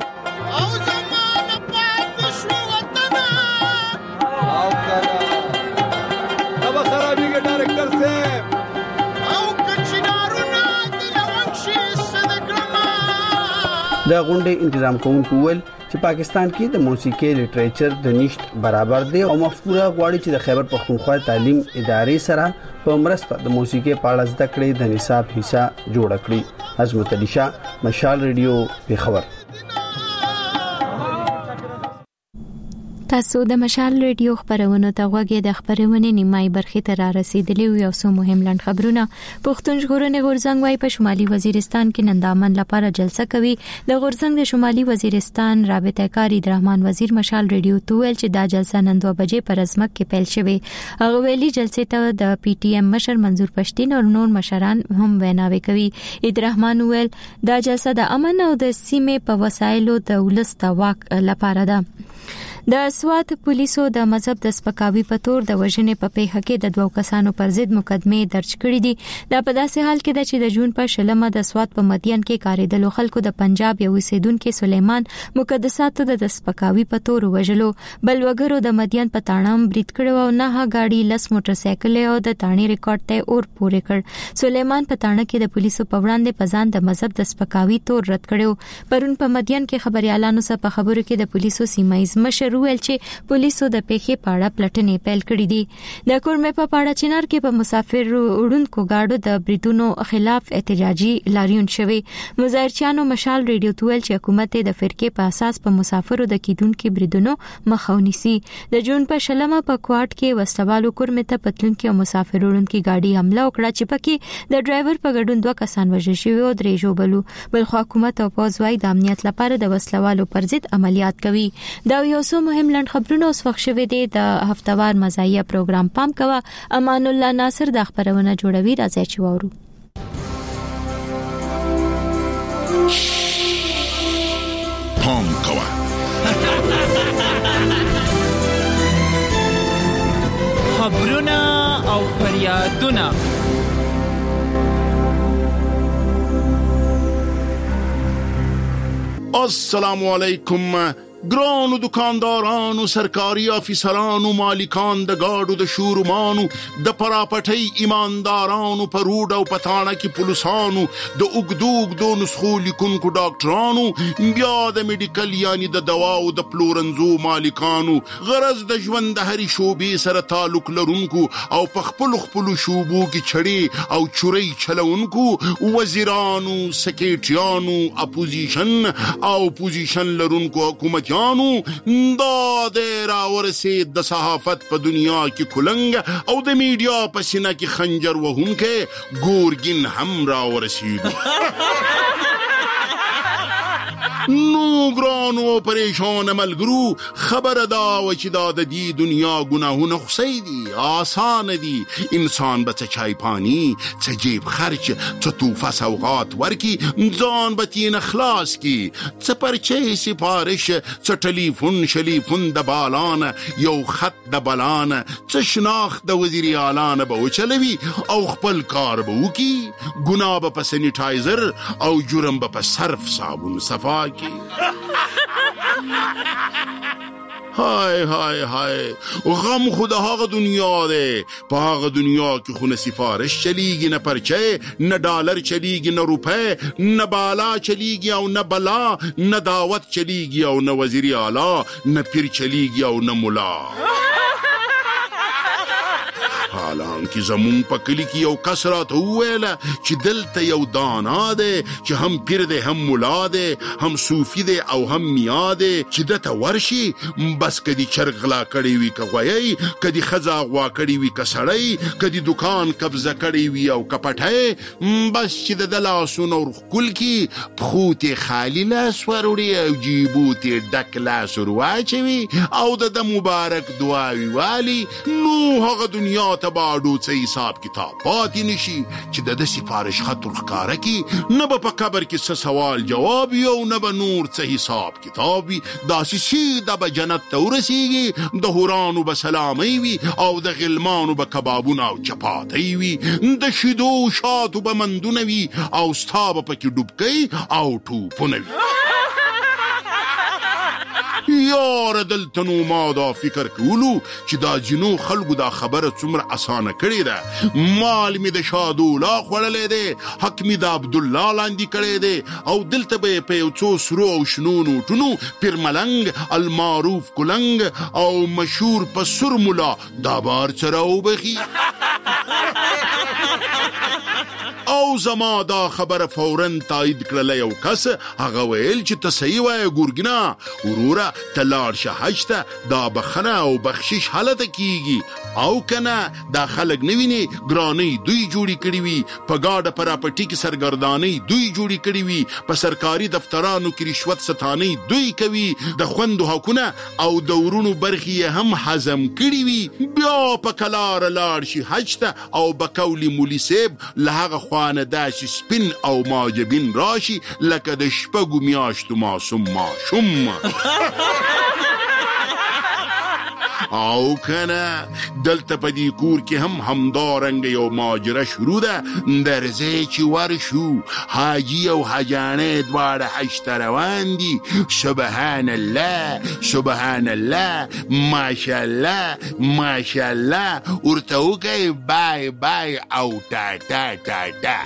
د غونډې تنظیم کوونکو ول چې پاکستان کې د موسیقي لټریچر د نشټ برابر دی او مفکوره غواړي چې د خیبر پختونخوا تعلیم ادارې سره په مرسته د موسیقي په اړه زده کړې د نصاب حصہ جوړ کړي. عظمت علي شاه، مشال ریډیو، پیښور. تاسو د مشال ریډیو خبرونه ته غوږی د خبرونه نیمای برخه ته را رسیدلی یو څو مهم لاند خبرونه. پښتون ژغورنې غورځنګ وايي په شمالي وزیرستان کې نن د امن لپاره جلسه کوي. د غورځنګ د شمالي وزیرستان رابطه کار عبدالرحمن وزیر مشال ریډیو ته ویل چې دا جلسه نن دوه بجې پر ازمک کې پیل شوه. هغه ویلي جلسې ته د پی ټی ایم مشر منظور پښتين او نور مشران هم ویناوي کوي. عبدالرحمن ویل دا جلسه د امن او د سیمې په وسایلو د ولس د واک لپاره ده. د سوات پولیسو د مذهب د سپکاوي په تور د وژنې په پیښه کې د دوه کسانو پر ضد مقدمه درج کړې دي. دا په داسې حال کې ده چې د جون په شلمه د سوات په مدین کې کارېدلو خلکو د پنجاب یو اوسیدونکو سلیمان مقدساتو د سپکاوي په تور وژلو. بل وګړو د مدین په تاڼم بریټ کړو او نه غاډي لس موټر سایکل او د تاڼي ریکارډ ته اور پورې کړ. سلیمان په تاڼه کې د پولیسو په وړاندې پزان د مذهب د سپکاوي تور رد کړو. پرون په مدین کې خبريالانو سره په خبرو کې د پولیسو سیمایز مشر ویل چې پولیسو د پیښې په اړه پلټنې پیل کړې دي. د کورمه په پاړه چنار کې په مسافر وړونکو گاډو د بریټونو خلاف احتجاجي لاریون شوه. مظاهرچیانو مشال ریډیو ته ویل چې حکومت د فرقې په اساس په مسافرو د کیدونکو بریډونو مخاونيسي. د جون په شلمه په کوارټ کې وسوالو کورمه ته پتلونکو مسافر وړونکو گاډي حمله وکړه چې پکې د ډرایور په ګډون دوه کسان وژل شوي او درې ژوبلو. بل خو حکومت او پوز وايي د امنیت لپاره د وسلوالو پر ضد عملیات کوي. دا یو څو مهم لاند خبرونه اوس وخت شوه دي. د هفتوار مزاحیه پروګرام پام کوه. امان الله ناصر د خبرونه جوړوي. راځي چې وورو. پام کوه. خبرونه او فریادونه السلام علیکم. ګرانو دکاندارانو، سرکاري افیسرانو، مالکان د گاډو د شورمانو، د پراپټۍ ایماندارانو، په روډ او پتاڼه کې پولیسانو، د اوګدوګ دو نسخو لیکونکو ډاکټرانو، بیا د میډیکل یعنی د دواو د پلورنځو مالکانو، غرض د ژوند د هرې شوبې سره تعلق لرونکو او په خپل خپل شوبو کې چړې او چوري چلونکو وزیرانو، سکریټریانو، اپوزیشن او پوزیشن لرونکو حکومت یانو دا د راورسید د صحافت په دنیا کې کولنګ او د میډیا په سینه کې خنجر وهونکې ګورګین هم راورسید. نو ګرانو پریشان ملګرو، خبر دا و چې دا د دې دنیا ګناهونه خصي دي، آسان دي. انسان به څه چای پانی، څه جیب خرچ، څه توفه سوغات ورکی، ځان به تین خلاص کی، څه پرچه سفارش، څه ټلیفون شلیفون د بالان، یو خط د بلان، څه شناخت د وزیر اعلان به وچلوي او خپل کار به وکي. ګناه به په سینیټایزر او جرم به په صرف صابون صفا کی. های های های غم خود هاغه دنیا ده. په هاغه دنیا کې خو نه سفارش چلیږي، نه پرچه، نه ډالر چلیږي، نه روپے، نه بالا چلیږي او نه بلا، نه دعوت چلیږي او نه وزیر اعلی، نه پیر چلیږي او نه مولا. حالانکه زمون په کلی کې یو کس راته وویله چې دلته یو دانا دی چې هم پیر دی، هم مولا دی، هم صوفي دی او هم میا دی، چې دته ورشي بس کدي چرګ غلا کړی وي که غویی، کدي ښځه غوا کړی وي که سړی، کدي دکان قبضه کړی وي او که پټی، بس چې د ده لاسونه ورښکل کي، پښو ته خالي لاس وروړي او جیبو ته ډک لاس ور واچوي او د ده مبارک دعاوي والي. نو هغه دنیا ته باډو څه حساب کتاب پاتې نشي چې د د سفارش خط ورښکاره کي، نه به په قبر کې څه سوال جواب وي او نه به نور څه حساب کتاب وي. داسې سیده به جنت ته ورسیږي، د هورانو به سلامۍ وي او د غلمانو به کبابونه او چپاتۍ وي، د شیدو شاتو به مندونه وي او ستا به پکې ډوبکۍ او ټوپونه وي. یاره دلته نو ما دا فکر کولو چې دا جنو خلکو دا خبره څومره اسانه کړې ده. مال می د شادولا خوړلې دی، حق می د عبدالله لاندې کړی دی، او دلته به په یو څو سرو او شنو نوټونو پیر ملنګ المعروف کلنګ او مشهور په سر مولا دا بار سره وبخي. او زما دا خبره فوراً تایید کړله یو کس، هغه ویل چې ته صحیح وایې ګورګینا وروره، ته لاړ شه حج ته، دا بخښنه او بخشش هلته کیږي، او کنه دا خلک نه ویني ګرانۍ دوی جوړې کړي وي، په ګاډه پراپټي کې سرګردانۍ دوی جوړې کړي وي، په سرکاري دفترانو کې رشوت ستانۍ دوی کوي، د خوندو حقونه او د ورونو برخې یې هم هضم کړي وي، بیا په کلاره لاړ شي حج ته او بکولي مولي صیب له هغه خانه داسې سپین او ماجبین راشي لکه د شپږو میاشتو ماسوم ماشوم. او کنه دلته په دې کور کې هم همدارنګه یو ماجره شروع ده. درځئ چې ورشو، حاجي او حاجانې دواړه حج ته روان دي. سبحان الله سبحان الله ماشاءالله ماشاءالله ورته وکئ بای بای او تا تا تا تا.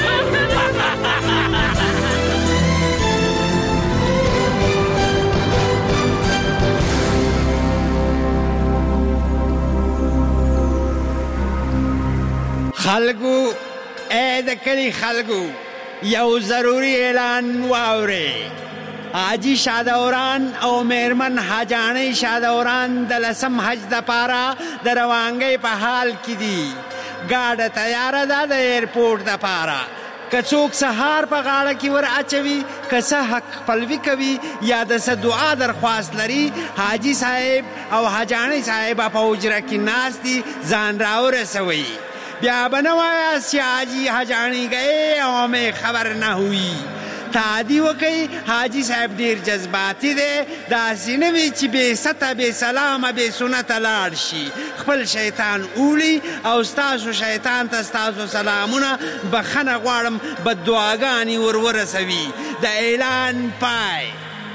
خلقو اے د کلی خلقو یو ضروری اعلان واورئ. حاجی شادوران او میرمن حاجانې شادوران د لسم حج دپاره د روانګۍ په حال کې دي. ګاډه تیاره ده د ایرپورټ دپاره. که څوک سهار په غاړه کې ور اچوي، که څه حق خپلوي کوي یا د څه دعا درخواست لري، حاجي صاحب او حاجانې صاحب په حجره کې ناست دي، ځان راورسوئ. بیا بنوایاست چې حاجی حاجانی گئے او ہمیں خبر نہ ہوئی. تعدی وکي حاجی صاحب ډیر جذباتي دی، داسې نه وي چې بې سته بې سلامه بې سنته لاړ شي. خپل شیطان اولی او ستاسو شیطان ته ستاسو سلامونه بخښنه غواړم، بددعاګانې ور ورسوي. د اعلان پای.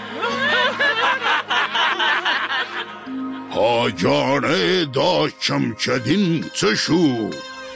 حاجانې دا چمچدین څه شو؟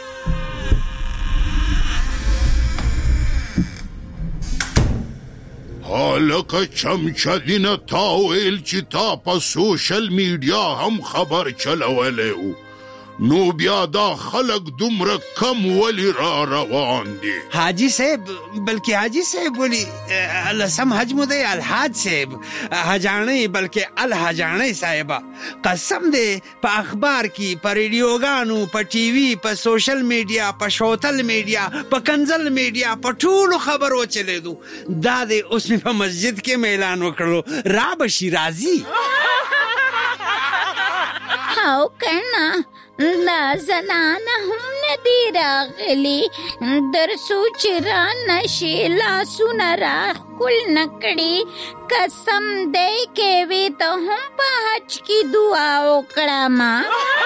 حالکه چمچدینه تا ویل چې تا په سوشل میډیا هم خبر چلولی و، نو بیا دا خلق دومره کم ولی را روان دي؟ حاجی صاحب بلکې حاجی صاحب ولی لسم حج مو دی الحاج صاحب، حجانی بلکې الحجانی صاحبه. قسم دی په اخبار کې، په ریډیوګانو، په ټي وي، په سوشل میډیا، په شوتل میډیا، په کنزل میډیا، په ټولو خبرو چلیدو. دا دی اوس مې په مسجد کې اعلان وکړو، را بشي راځي. او کنه دا زنانه هم ندی راغلی، در سوچ را نشي لاسونه را ښکل نکړي. قسم دی کې وی ته هم په حج کې دعا وکړه ما.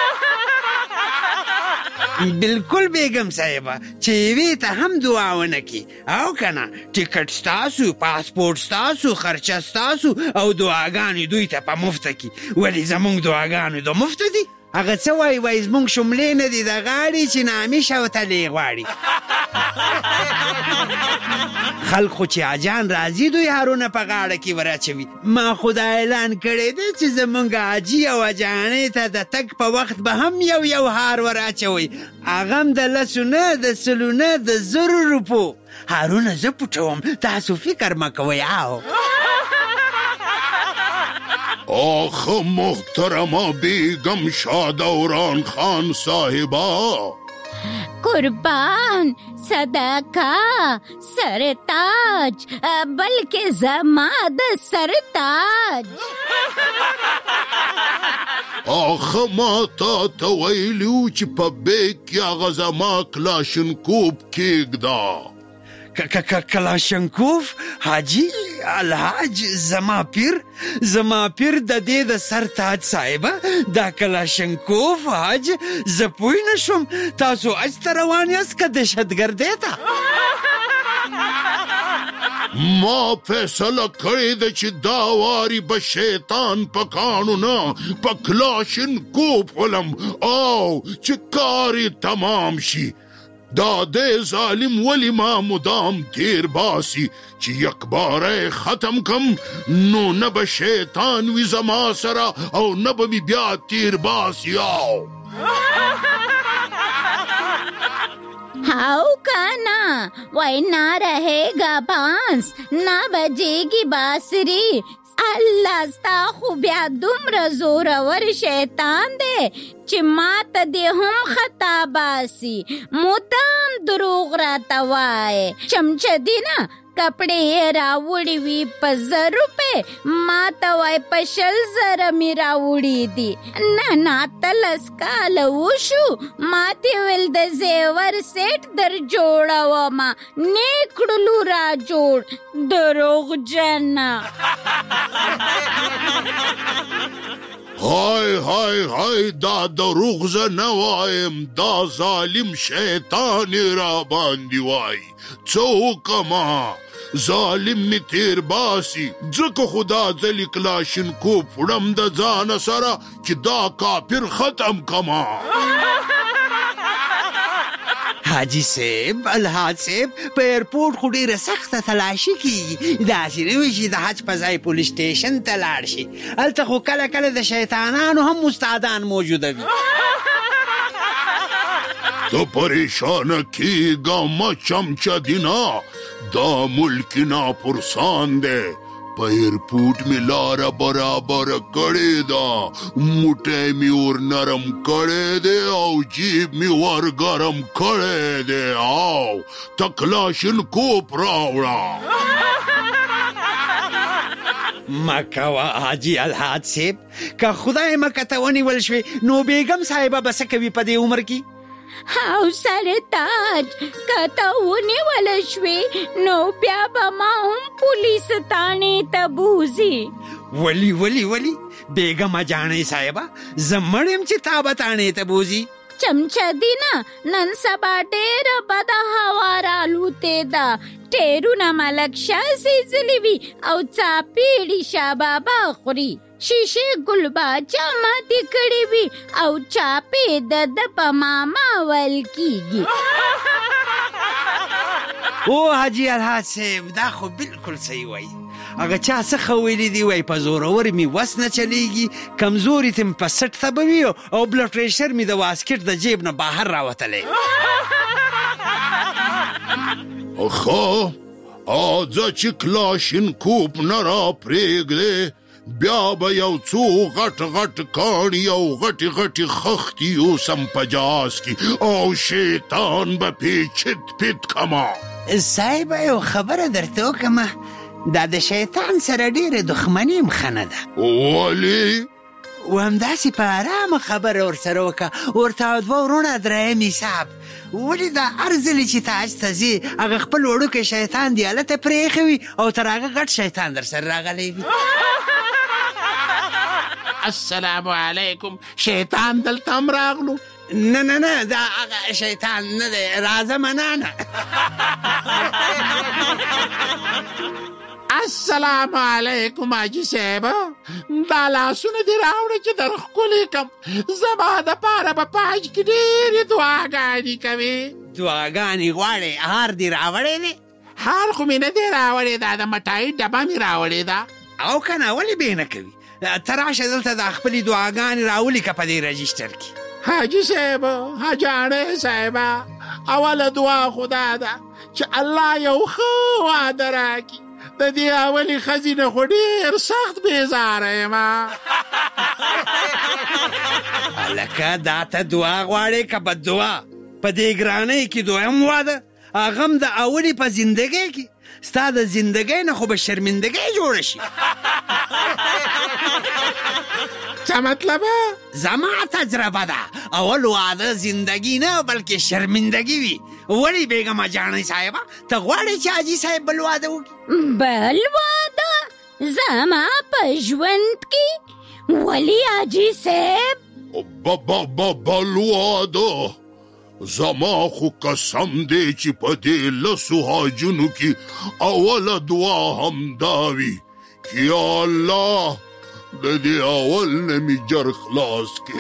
بالکل بیگم صاحبه چې وی ته هم دعا ونه کی، او کنه ټیکټ ستاسو، پاسپورت ستاسو، خرچه ستاسو او دعاګانې دوی ته په مفته کی. ولی زمونږ دعاګانې د مفته دي؟ هغه څه وایي وایي زمونږ شملې نه دي د غاړې چې نامي شوتلې غواړي. خلق خو چې حاجان راځي دوی هارونه په غاړه کې ور اچوي. ما خدا اعلان کړی دی چې زمونږ حاجي او حاجانې ته د تګ په وخت به هم یو یو هار ور اچوي، هغه هم د لسو نه د سلو نه د زرو روپو. هارونه زه پټوم، تاسو فکر مه کوئ. آو آخ محترمه بیگم شادوران خان صاحبا، قربان صدقه سرتاج بلکې زما د سرتاج. آخ ما تا ته ویلو چې په بیگ کې هغه زما کلاشنکوف کېږده. کلاشنکوف حاجی الحاج زما پیر زما پیر د دې د سر تاج صاحبه دا کلاشنکوف حاج زه پوی نشم تاسو اج ته روان یاست که دهشتګردۍ ته؟ ما فیصله کړې ده چې دا واري به شیطان په کاڼو نه په کلاشن کوپ ولم او چې کار یې تمام شي. دا دې ظالم ولی ما مدام تیر باسی چې یک باره ختم کم نو نه به شیطان وي زما سره او نه به می بیا تیر باسی. او हाउ काना वही ना रहेगा बांस ना बजेगी बांसुरी. अल्लाह स्ता खो बया दुमरा जोरावर शैतान दे چې ماته دې هم خطا باسي مدام دروغ راته وایې. چمچدي نه کپڑے راوړي وي په زر روپے ماته وای په شل زره مې راوړي دي. نه ناته لس کاله وشو ماته ویل د زیور سیټ در جوړومه نه کړلو را جوړ دروغجن. هاي هاي هاي دا دروغ زه نه وایم دا ظالم شیطان را باندې وای. څه وکما ظالم می تیر باسی ځکه خدا ځلی کلاشن کوپ وړم د ځان سره چې دا کافر ختم کما. حاجی صاحب الحاج صاحب په ایرپورټ خو ډیره سخته تلاشي کیږي. داسې نه وي چې د حج په ځای پولیس سټیشن ته لاړ شي. هلته خو کله کله د شیطانانو هم استادان موجوده وي. تو پریشانه کیږه مه چمچدینا دا ملک ناپرسان دی. په ایرپورټ می لاره برابر کړې ده موټی می ور نرم کړی دی او جیب می ور ګرم کړی دی او تکلاشن کوپ راوړه. مکوه حاجی الحاج صاحب که خدای مکه ته ونیول شوې نو بیګم صاحبه به څه کوي په دې عمر کې؟ او سر تاج کته ونیول شوې نو بیا به ما هم پولیس تانې ته بوزي. ولی ولی ولی بیګمه جانې صاحبه زه مړ یم چې تا به تانې ته بوزي. چمچدي نه نن سبا ډېره بده هوا رالوتې ده. ټیرونه ملک شاه سیزلي وي او څاپېړي شاه بابا خوري. شیشې ګل باچا ماتې کړې وي او چاپې د ده په ماما ویل کېږي. او حاجی الحاج صاحب دا خو بالکل صحیح وایي. هغه چا څخه ویلي دي وایي په زورور مې وس نه چلیږي کمزوري ته مې په سټ تبوي او بلډ پریشر مې د واسکټ د جیب نه بهر راوتلی. ښه ځه چې کلاشن کوپ نه را پرېږدې بیا به یو څو غټ غټ کاڼي او غټې غټې خښتې اوسم په جاز کې او شیطان به پې چت پت کما. صاحب یو خبره درته وکمه دا د شیطان سره ډېره دښمني هم ښه نه ده. ولې؟ و همداسې په ارامه خبره ورسره وکړه ورته دوه ورونه دریم حساب. ولې دا هر ځلې چې تاج ته ځې هغه خپل وړوکی شیطان دې هلته پرېښی وي او تر هغه غټ شیطان در سره راغلی وي. السلام علیکم شیطان دلته هم راغلو. نه نه نه دا هغه شیطان نه دی راځه منانه. السلام علیکم حاجي صاحب دا لاسونه دې راوړه چې در ښکلې کم زما دپاره به په حج کې ډېرې دعاګانې کوې. دعاګانې غواړې هار دې راوړی دی؟ هار خو مې نه دی راوړې دا د مټایي ډبه مې راوړې ده. او که نه ولې بې نه کوي ته راشه دلته دا خپلې دعاګانې راولیکه په دې رجسټر کې. حاجي صاحب حاجانې صاحبه اوله دعا خو دا ده چې الله یو ښه واده راکړي. د دې اولې ښځې نه خو ډېر سخت بېزاره یم. هلکه دا ته دعا غواړې که بد دعا؟ په دې ګرانۍ کې دویم واده هغه هم د اولې په زندګۍ کې ستا د زندګۍ نه خو به شرمندګۍ جوړه شي. څه مطلب؟ زما تجربه ده اول واده زندګي نه بلکې شرمندګي وي. ولې بیګمه جانۍ صاحبه ته غواړې چې حاجي صاحب بل واده وکړي؟ بل واده زما په ژوند کې؟ ولې حاجي صاحب؟ بل واده زما خو قسم دی چې په دې لسو حاجونو کې اوله دعا همدا وي چې یا الله د دې اول نه مې جر خلاص کړي.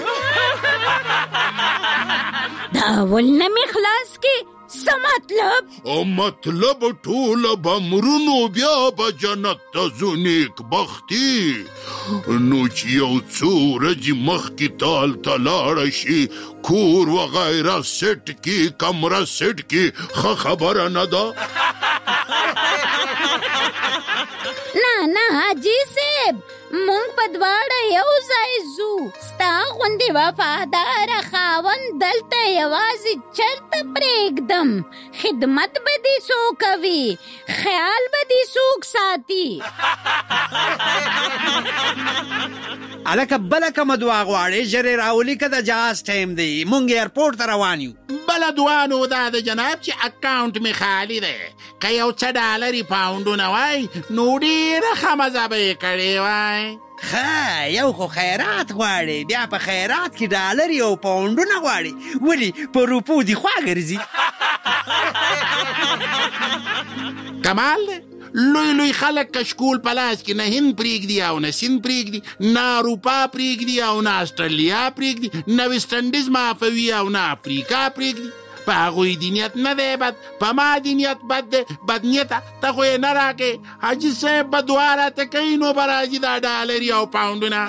د اول نه مې خلاص کړي څه مطلب؟ مطلب ټوله به مرونو بیا به جنت ته ځو نیکبختي. نو چې یو څو ورځې مخکې تال ته لاړه شي کور وغیره سیټ کې کمره سیټ کې ښه خبره نه ده؟ نه نه حاجي صاحب مونږ په دواړه یو ځای ځو. ستا غوندې وفاداره خاوند دلته یوازې چرته پرېږدم. خدمت به دې څوک کوي، خیال به دې څوک ساتي. الکه بله کومه دعا غواړې ژر یې راولي که د جهاز ټایم دی مونږ ایرپورټ ته روان یو. بله دعا نو دا د جناب چې اکاونټ مې خالي دی، که یو څه ډالري پاونډونه وای نو ډېره ښه مزه به یې کړې وای. ښه یو خو خیرات غواړې، بیا په خیرات کې ډالري او پاونډونه غواړې، ولې په روپو دې خوا ګرځي؟ کمال دی لوی لوی خلک کشکول په لاس کې نه هند پرېږدي او نه سیند پرېږدي، نه اروپا پرېږدي او نه استرالیا پرېږدي، نه ویسټنډیز معافوي او نه افریقا پرېږدي. په هغوی دي نیت نه دی بد، په ما دي نیت بد دی. بد نیته ته خو یې نه راکې حاجي صاحب به دعا راته کوي نو به راځي دا ډالري او پاونډونه.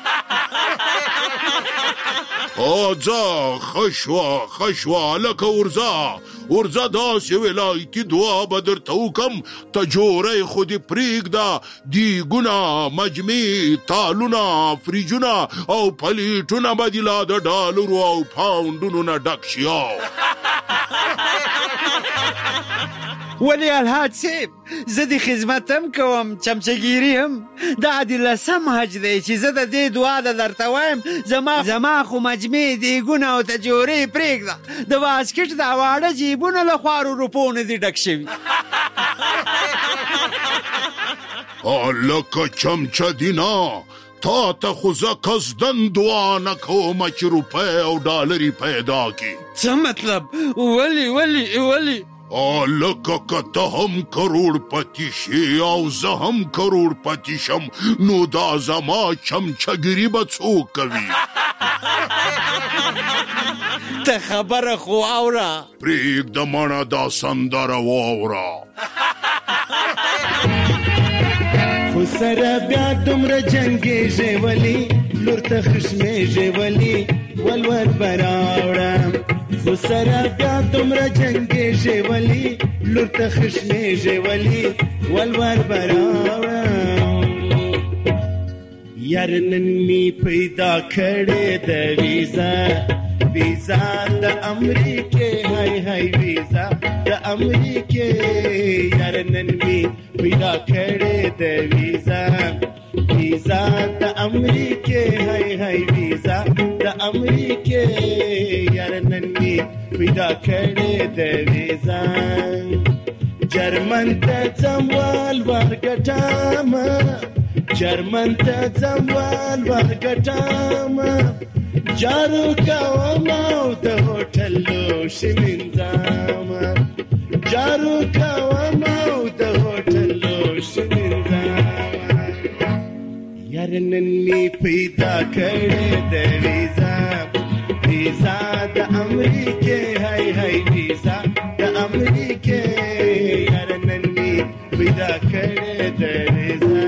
او ځه ښه شوه ښه شوه هلکه ورځه ورځه داسې ولایتي دعا به درته وکړم ته جوړی خو دې پرېږده دیګونه مجمې تالونه فریجونه او پلیټونه به دې لا د ډالرو او پاونډونو نه ډک شي. ولی الحاج صاحب زه د خدمتم کوم چمچګیري هم دا د لسم حج دی چې زه د دې دعا د درته وایم. زما زما خو مجمع دیګونه او تجورې پرېږده د واسکټ دا واړه جیبونه له خوارو روپو نه دي ډک شوي. هلکه چمچه دینا تا ته خو زه قصدن دعا نه کومه چې روپۍ او ډالري پیدا کړي. څه مطلب؟ ولی ولی ولی لکه که ته هم کروڑپتی شي او زه هم کروڑپتی شم نو دا زما چمچګیري به څوک کوي؟ ته خبره خو اوره پرېږده مڼه دا سندره واوره. خو سره بیا دومره جنګېږې ولې لور ته خشمېږې ولې ولور به راوړم. خو سره بیا دومره جنګېږې ولې لور ته خشمېږې ولې ولور به راوړم. یار نن مې پیدا کړې د ویزا ویزا د امریکې هاي هاي ویزا د امریکې یار نن مې پیدا کړې د ویزا ویزا د امریکې هاي هاي ویزا د امریکې یار نن مې پیدا کړې د ویزا. جرمن ته ځموال ورګټم جرمن ته ځموال ورګټم جارو کوم او د هوټل لوښي مینځم جارو کوم او د هوټل لوښي مینځم. یار نن مې پیدا کړې د ویزا ویزا د امریکې هاي هاي ویزا د امریکې یار نن مې پیدا کړې د ویزا.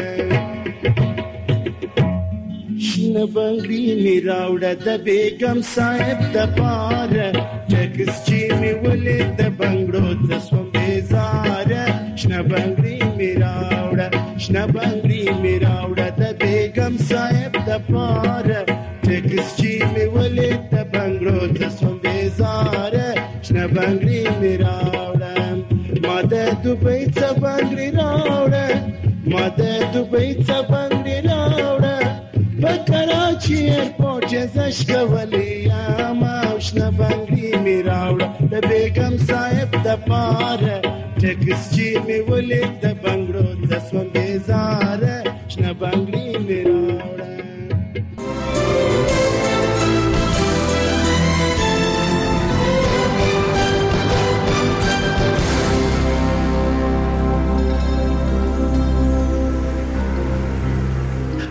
شنه بنګړي مې راوړه د بیګم صاحب د پاره ټکس چې مې ولې د بنګړو ته سوم بیزاره. شنه بنګړي مې راوړه شنه بنګړي مې راوړه د بیګم صاحب د پاره ټکس چې مې ولې د بنګړو ته سوم بیزاره. شنه بنګړي مې راوړه ما د دوبۍ څه بنګړي راوړه ما د دوبۍ څه بنګړي راوړه په کراچي ایرپورټ یې زه شکولی یم او شنه بنګړي مې راوړه د بیګم صاحب د پاره ټکس چې مې ولید د بنګړو ته سوم بیزاره. شنه بنګړي مې راوړه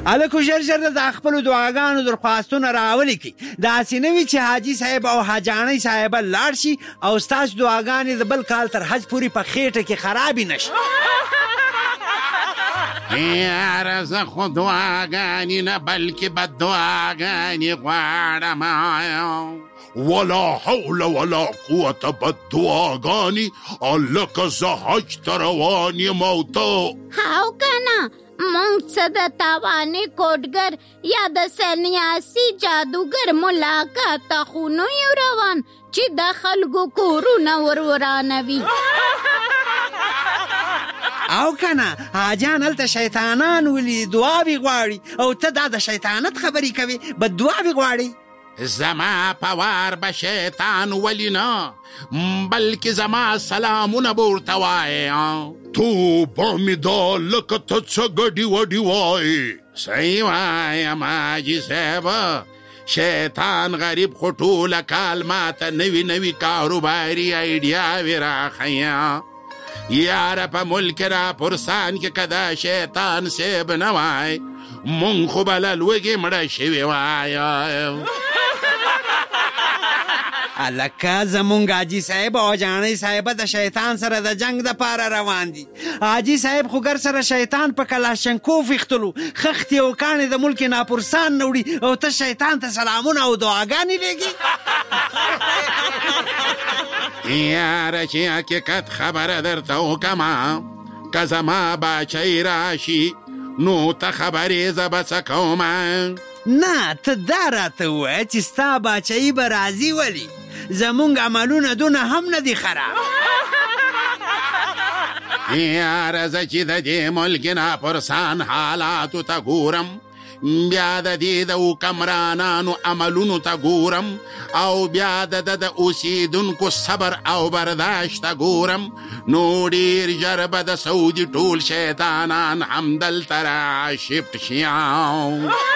الکو ژر ژر د خپلو دعاګانو درخواستونه راولي کی داسې نه وي چې حاجي صاحب او حاجانۍ صاحبه لاړ شي او ستاسو دعاګانې د بل کال تر حج پورې په خېټه کې خرابې نه شي. یاره زه خو دعاګانې نه بلکې بددعاګانې غواړم. ولا حول ولا قوت بددعاګانې هلکه زه حج ته روان یم او ته هاو کنه مونږ څه د تاوانې کوډګر یا د سنیاسي جادوګر ملاقات ته خو نه یو روان چې د خلکو کورونه ور ورانوي. او کنه حاجان هلته شیطانان ولي دعاوې غواړي او ته دا د شیطانت خبرې کوې بد دعاوې غواړي. زما په وار به شیطان ولی نه بلکې زما سلامونه به ورته وایې. توبه مې ده لکه ته څه ګډې وډې وایې. صحیح وایم حاجي صاحب شیطان غریب خو ټوله کال ماته نوي نوي کاروباري ایډیاوې راښیه. یاره په ملک را پرسان کې که دا شیطان صاحب نه وای مونږ خو به له لوږې مړه شوي وای. الکه زمونږ حاجي صاحب او جانۍ صاحبه د شیطان سره د جنگ دپاره روان دي. حاجي صاحب خو ګر سره شیطان په کلاشنکوف ایښتلو خښتې او کاڼې د ملک ناپرسان نه وړي او ته شیطان ته سلامونه او دعاګانې لېږي. یاره چې حقیقت خبره درته وکمه که زما باچۍ راشي نو ته خبرې زه به څه کومه. نه ته دا راته ووایه چې ستا باچۍ به راځي ولي زمونږ عملونه دونه هم نه دي خراب. یاره زه چې د دې ملک ناپرسان حالاتو ته ګورم بیا د دې د حکمرانانو عملونو ته ګورم او بیا د د د اوسیدونکو صبر او برداشت ته ګورم نو ډېر ژر به د سعودي ټول شیطانان همدلته را شفت شیان.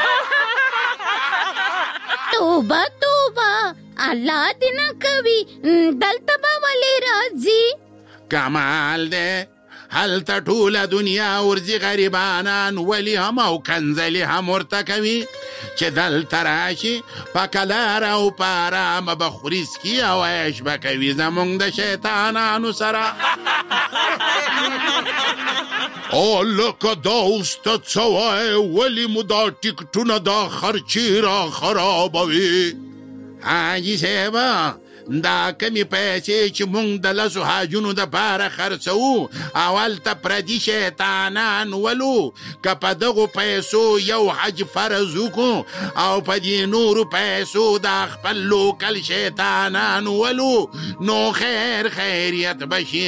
توبه توبه الله دې نه کوي دلته به ولې راځي. کمال دی هلته ټوله دنیا ورځي غریبانان ولی هم او کنځلې هم ورته کوي چې دلته راشي په کلاره او په ارامه به خوري څکي او عیش به کوي زمونږ د شیطانانو سره. هلکه دا اوس ته څه وایې ولې مو دا ټکټونه دا خرچې را خرابوي. حاجي صاحب دا کمی پیسې چې مونږ د لسو حاجونو دپاره خرڅوو اولته پردي شیطانان ولو که په دغو پیسو یو حج فرض وکړو او په دې نورو پیسو دا خپل لوکل شیطانان ولو نو خیر خیریت بشي.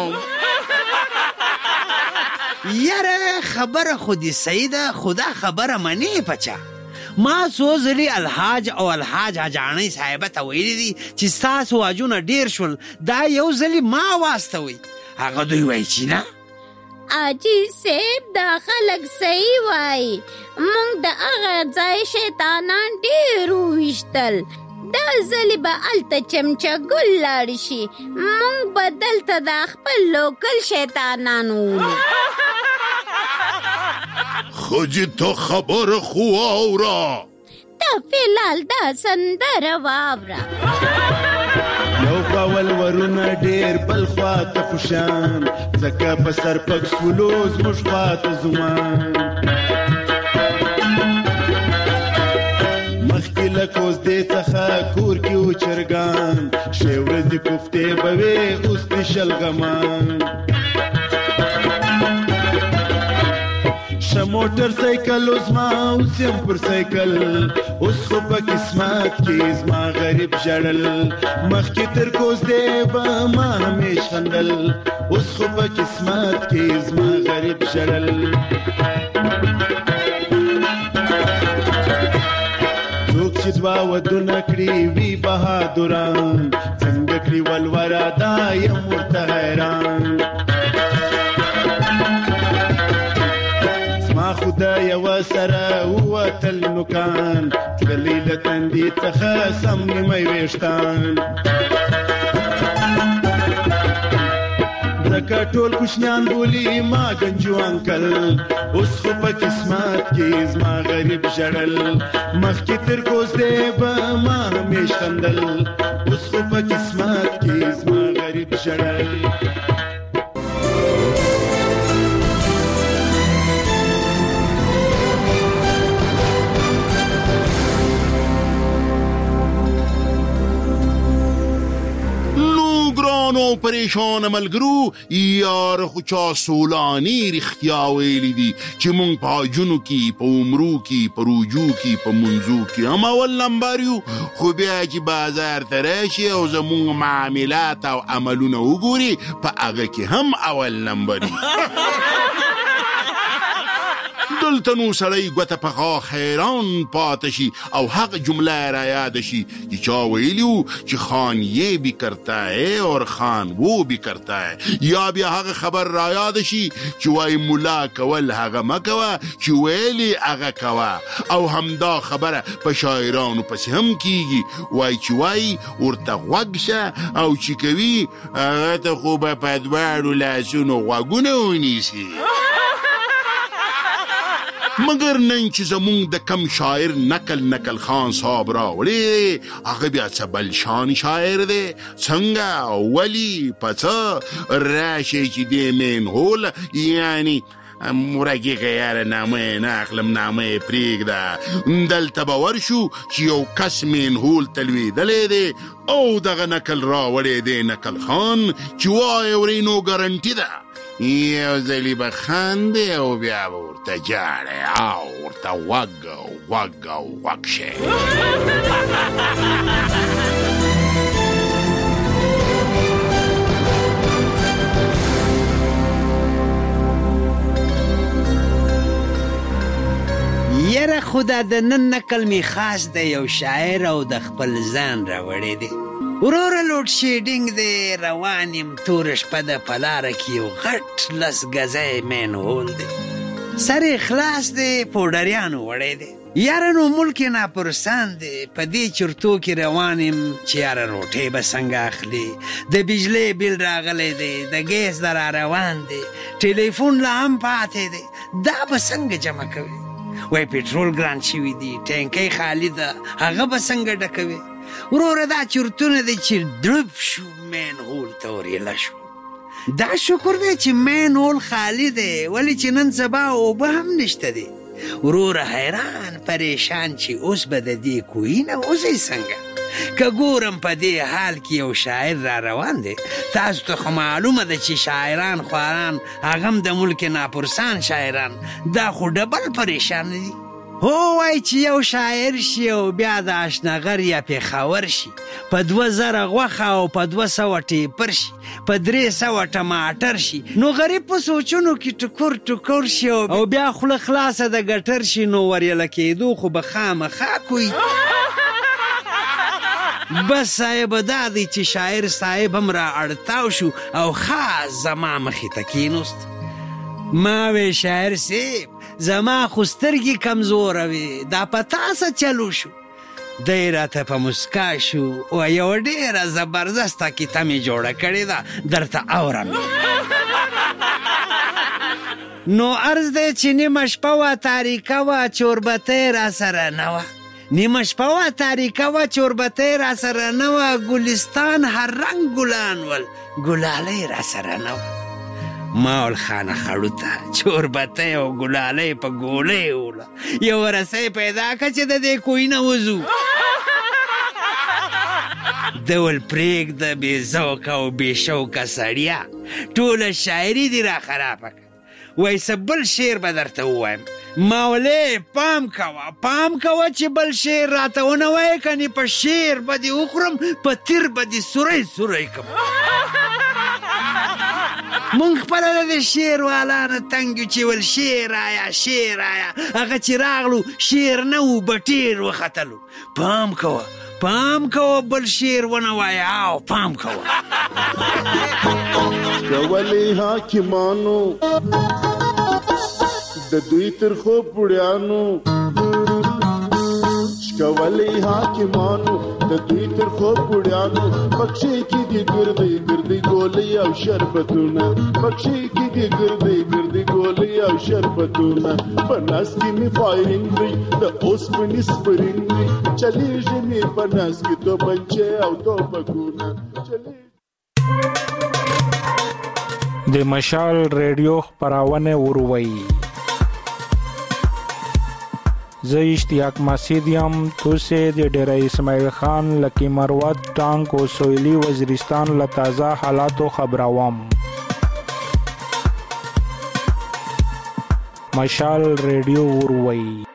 یاره خبره خو دې صحیح ده خدا خبره منې پچا. ما څو ځلې الحاج او الحاج حاجانۍ صاحبه ته ویلي دي چې ستاسو واجونه ډېر شول دا یو ځلې ما واستوئ هغه دوی وایي چې نه. حاجي صاحب دا خلک صحیح وایي مونږ د هغه ځای شیطانان ډېر وویشتل دا ځلې به هلته چمچه ګل لاړ شي مونږ به دلته دا خپل لوکل شیطانان وولو. خجی ته خبر خو آورا ته فیلال دا سندره واوره. یو خوا ولورونه ډېر بل خوا ته خوشان ځکه په سر پک سولو زموږ خوا ته زمان مخکې له کوزدې څخه کور کې و چرګان شی ورځې کوفتې به وې اوس دې شلغمان. شه موټر سایکل اوس ما اوس یم پر سایکل اوس خو په قسمت کې زما غریب ژړل مخکې تر کوزدې به ما همیش خندل اوس خو په قسمت کې زما غریب ژړل. څوک چې دوه ودونه کړي وي بهادران څنګه کړي ولوره دا یم ورته حیران. خدای یو سره ووتل نوکان تللی له تندي څخه سم نیمه ویشتان زکه ټول کوشنیان بولی ما گنجو انکل اوس خو په قسمت کې زما غریب ژړل مخکې تر کوز دی به ما همیش خندل اوس خو په قسمت کې زما غریب ژړل نو پریشان ملګرو یار خو چا سولانی رښتیا ویلي دي چې مونږ په حجونو کې په عمرو کې په روجو کې په منځو کې هم اول نمبر یو خو بیا چې بازار ته راشي او زمونږ معاملات او عملونه وګوري په هغه کې هم اول نمبر یو دلته نو سړی ګوته په غاښ حیران پاته شي او هغه جمله را یاد شي چې چا ویلي وو چې خان یې بھی کرتا ہے اور خان وہ بھی کرتا ہے یا بیا هغه خبر را یاد شي چې وایي ملا کول هغه مه کوه چې ویلي هغه کوه او همدا خبره په شاعرانو پسې هم کیږي وایي چې وایي ورته غوږ شه او چې کوي هغه ته خو به په دواړو لاسونو غوږونه ونیسي مگر نن چې زمونږ د کم شاعر نکل نکل خان صاحب راوړی هغه بیا څه بل شان شاعر دی څنګه ولی پڅه راشي چې دی مین هول یعنی مرګیږه یاره نامه نه اخلم نامه پرېږده دلته به ورشو چې یو کس مین هول تلویدلی دی او دغه نکل راوړی دی نکل خان چې وایې ورې نو ګارنټي ده یو ځلې به خاندې او بیا به ورته جاړې او ورته غوږ او غوږ او غوږ شي یره خدا د نن نکل می خاص دی یو شاعر او د خپل ځان راوړی دی وروره لوډ شیډینګ دی روان یم توره شپه ده په لاره کې یو غټ لس ګزی مین هول دی سر یې خلاص دی پوډریانو وړی دی یاره نو ملک ناپرسان دی په دې چرتو کې روان یم چې یاره روټۍ به څنګه اخلي د بجلۍ بیل راغلی دی د ګیس د را روان دی ټلیفون لا هم پاتې دی دا به څنګه جمع کوي وای پټرول ګران شوي دي ټینکۍ خالي ده هغه به څنګه ډکوي وروره دا چرتونه دی چې ډرپ شو مین هول ته ورېله شو دا شکر دی چې مین هول خالی دی ولې چې نن سبا اوبه هم نشته دی وروره حیران پریشان چې اوس به د دې کوهي نه وځئ څنګه که ګورم په دې حال کې یو شاعر را روان دی تاسو ته خو معلومه ده چې شاعران خواران هغه هم د ملک ناپرسان شاعران دا خو ډبل پریشان دي هو وای چې یو شاعر شي او بیا د اشنغر یا پېښور شي په دوه زره غوښه او په دوه سوه ټیپر شي په درې سوه ټماټر شي نو غریب په سوچونو کې ټکور ټکور شي او بیا خوله خلاصه د ګټر شي نو ورېله کېدو خو به خامخا کوي بس صاحب دا دی چې شاعر صاحب هم را اړتاو شو او خاص زما مخې ته کېنوست ما وی شاعر صاحب زما خو سترګې کمزوره وې دا په تاسه چلو شو دی راته په مسکا شو او یوه ډېره زبردسته کیسه مې جوړه کړې ده درته اورم نو عرض دی چې نیمه شپه وه تاریکه وه چوربتۍ را سره نه وه نیمه شپه وه تاریکه وه چوربتۍ را سره نه وه ګلستان هر رنګ ګلان ول ګلالۍ را سره نه وه ما ول خانه خړو ته چوربتۍ او ګلالۍ په ګولۍ وله یوه رسۍ پیدا کړه چې د دې کوهي نه وځو ده ول پرېږده بې ذوقه او بې شوقه سړیه ټوله شاعري دې را خرابه کړه وای څه بل شعر به درته ووایم ما ولې پام کوه پام کوه چې بل شعر راته ونه وایې کنې په شعر به دې وخورم په تیر به دې سوری سوری کړم مونږ خپله د دې شعر والا نه تنګ یو چې ول شعر آیا شعر آیا هغه چې راغلو شعر نه و بټیر وختلو پام کوه پام کوه بل شعر ونه وایه او پام کوه کولی حاکمانو د دوی تر خو پوړیانو کولی حاکمانو د دوی تر خو بوډیانو پکښې کې دي ګردې ګردې ګولې او شربتونه پکښې کې دي ګردې ګردې ګولې او شربتونه په ناس کې مې فایرینګ دی د اوسپنې سپرینګ دی چلیږي مې په ناس کې توپنچې او توپکونه د مشال ریډیو خپرونه وروي زه اشتیاق مسعود یم توسه د ډیره اسماعیل خان لکی مروت ټانک او سویلی وزیرستان له تازه حالاتو خبروم مشال ریډیو وروي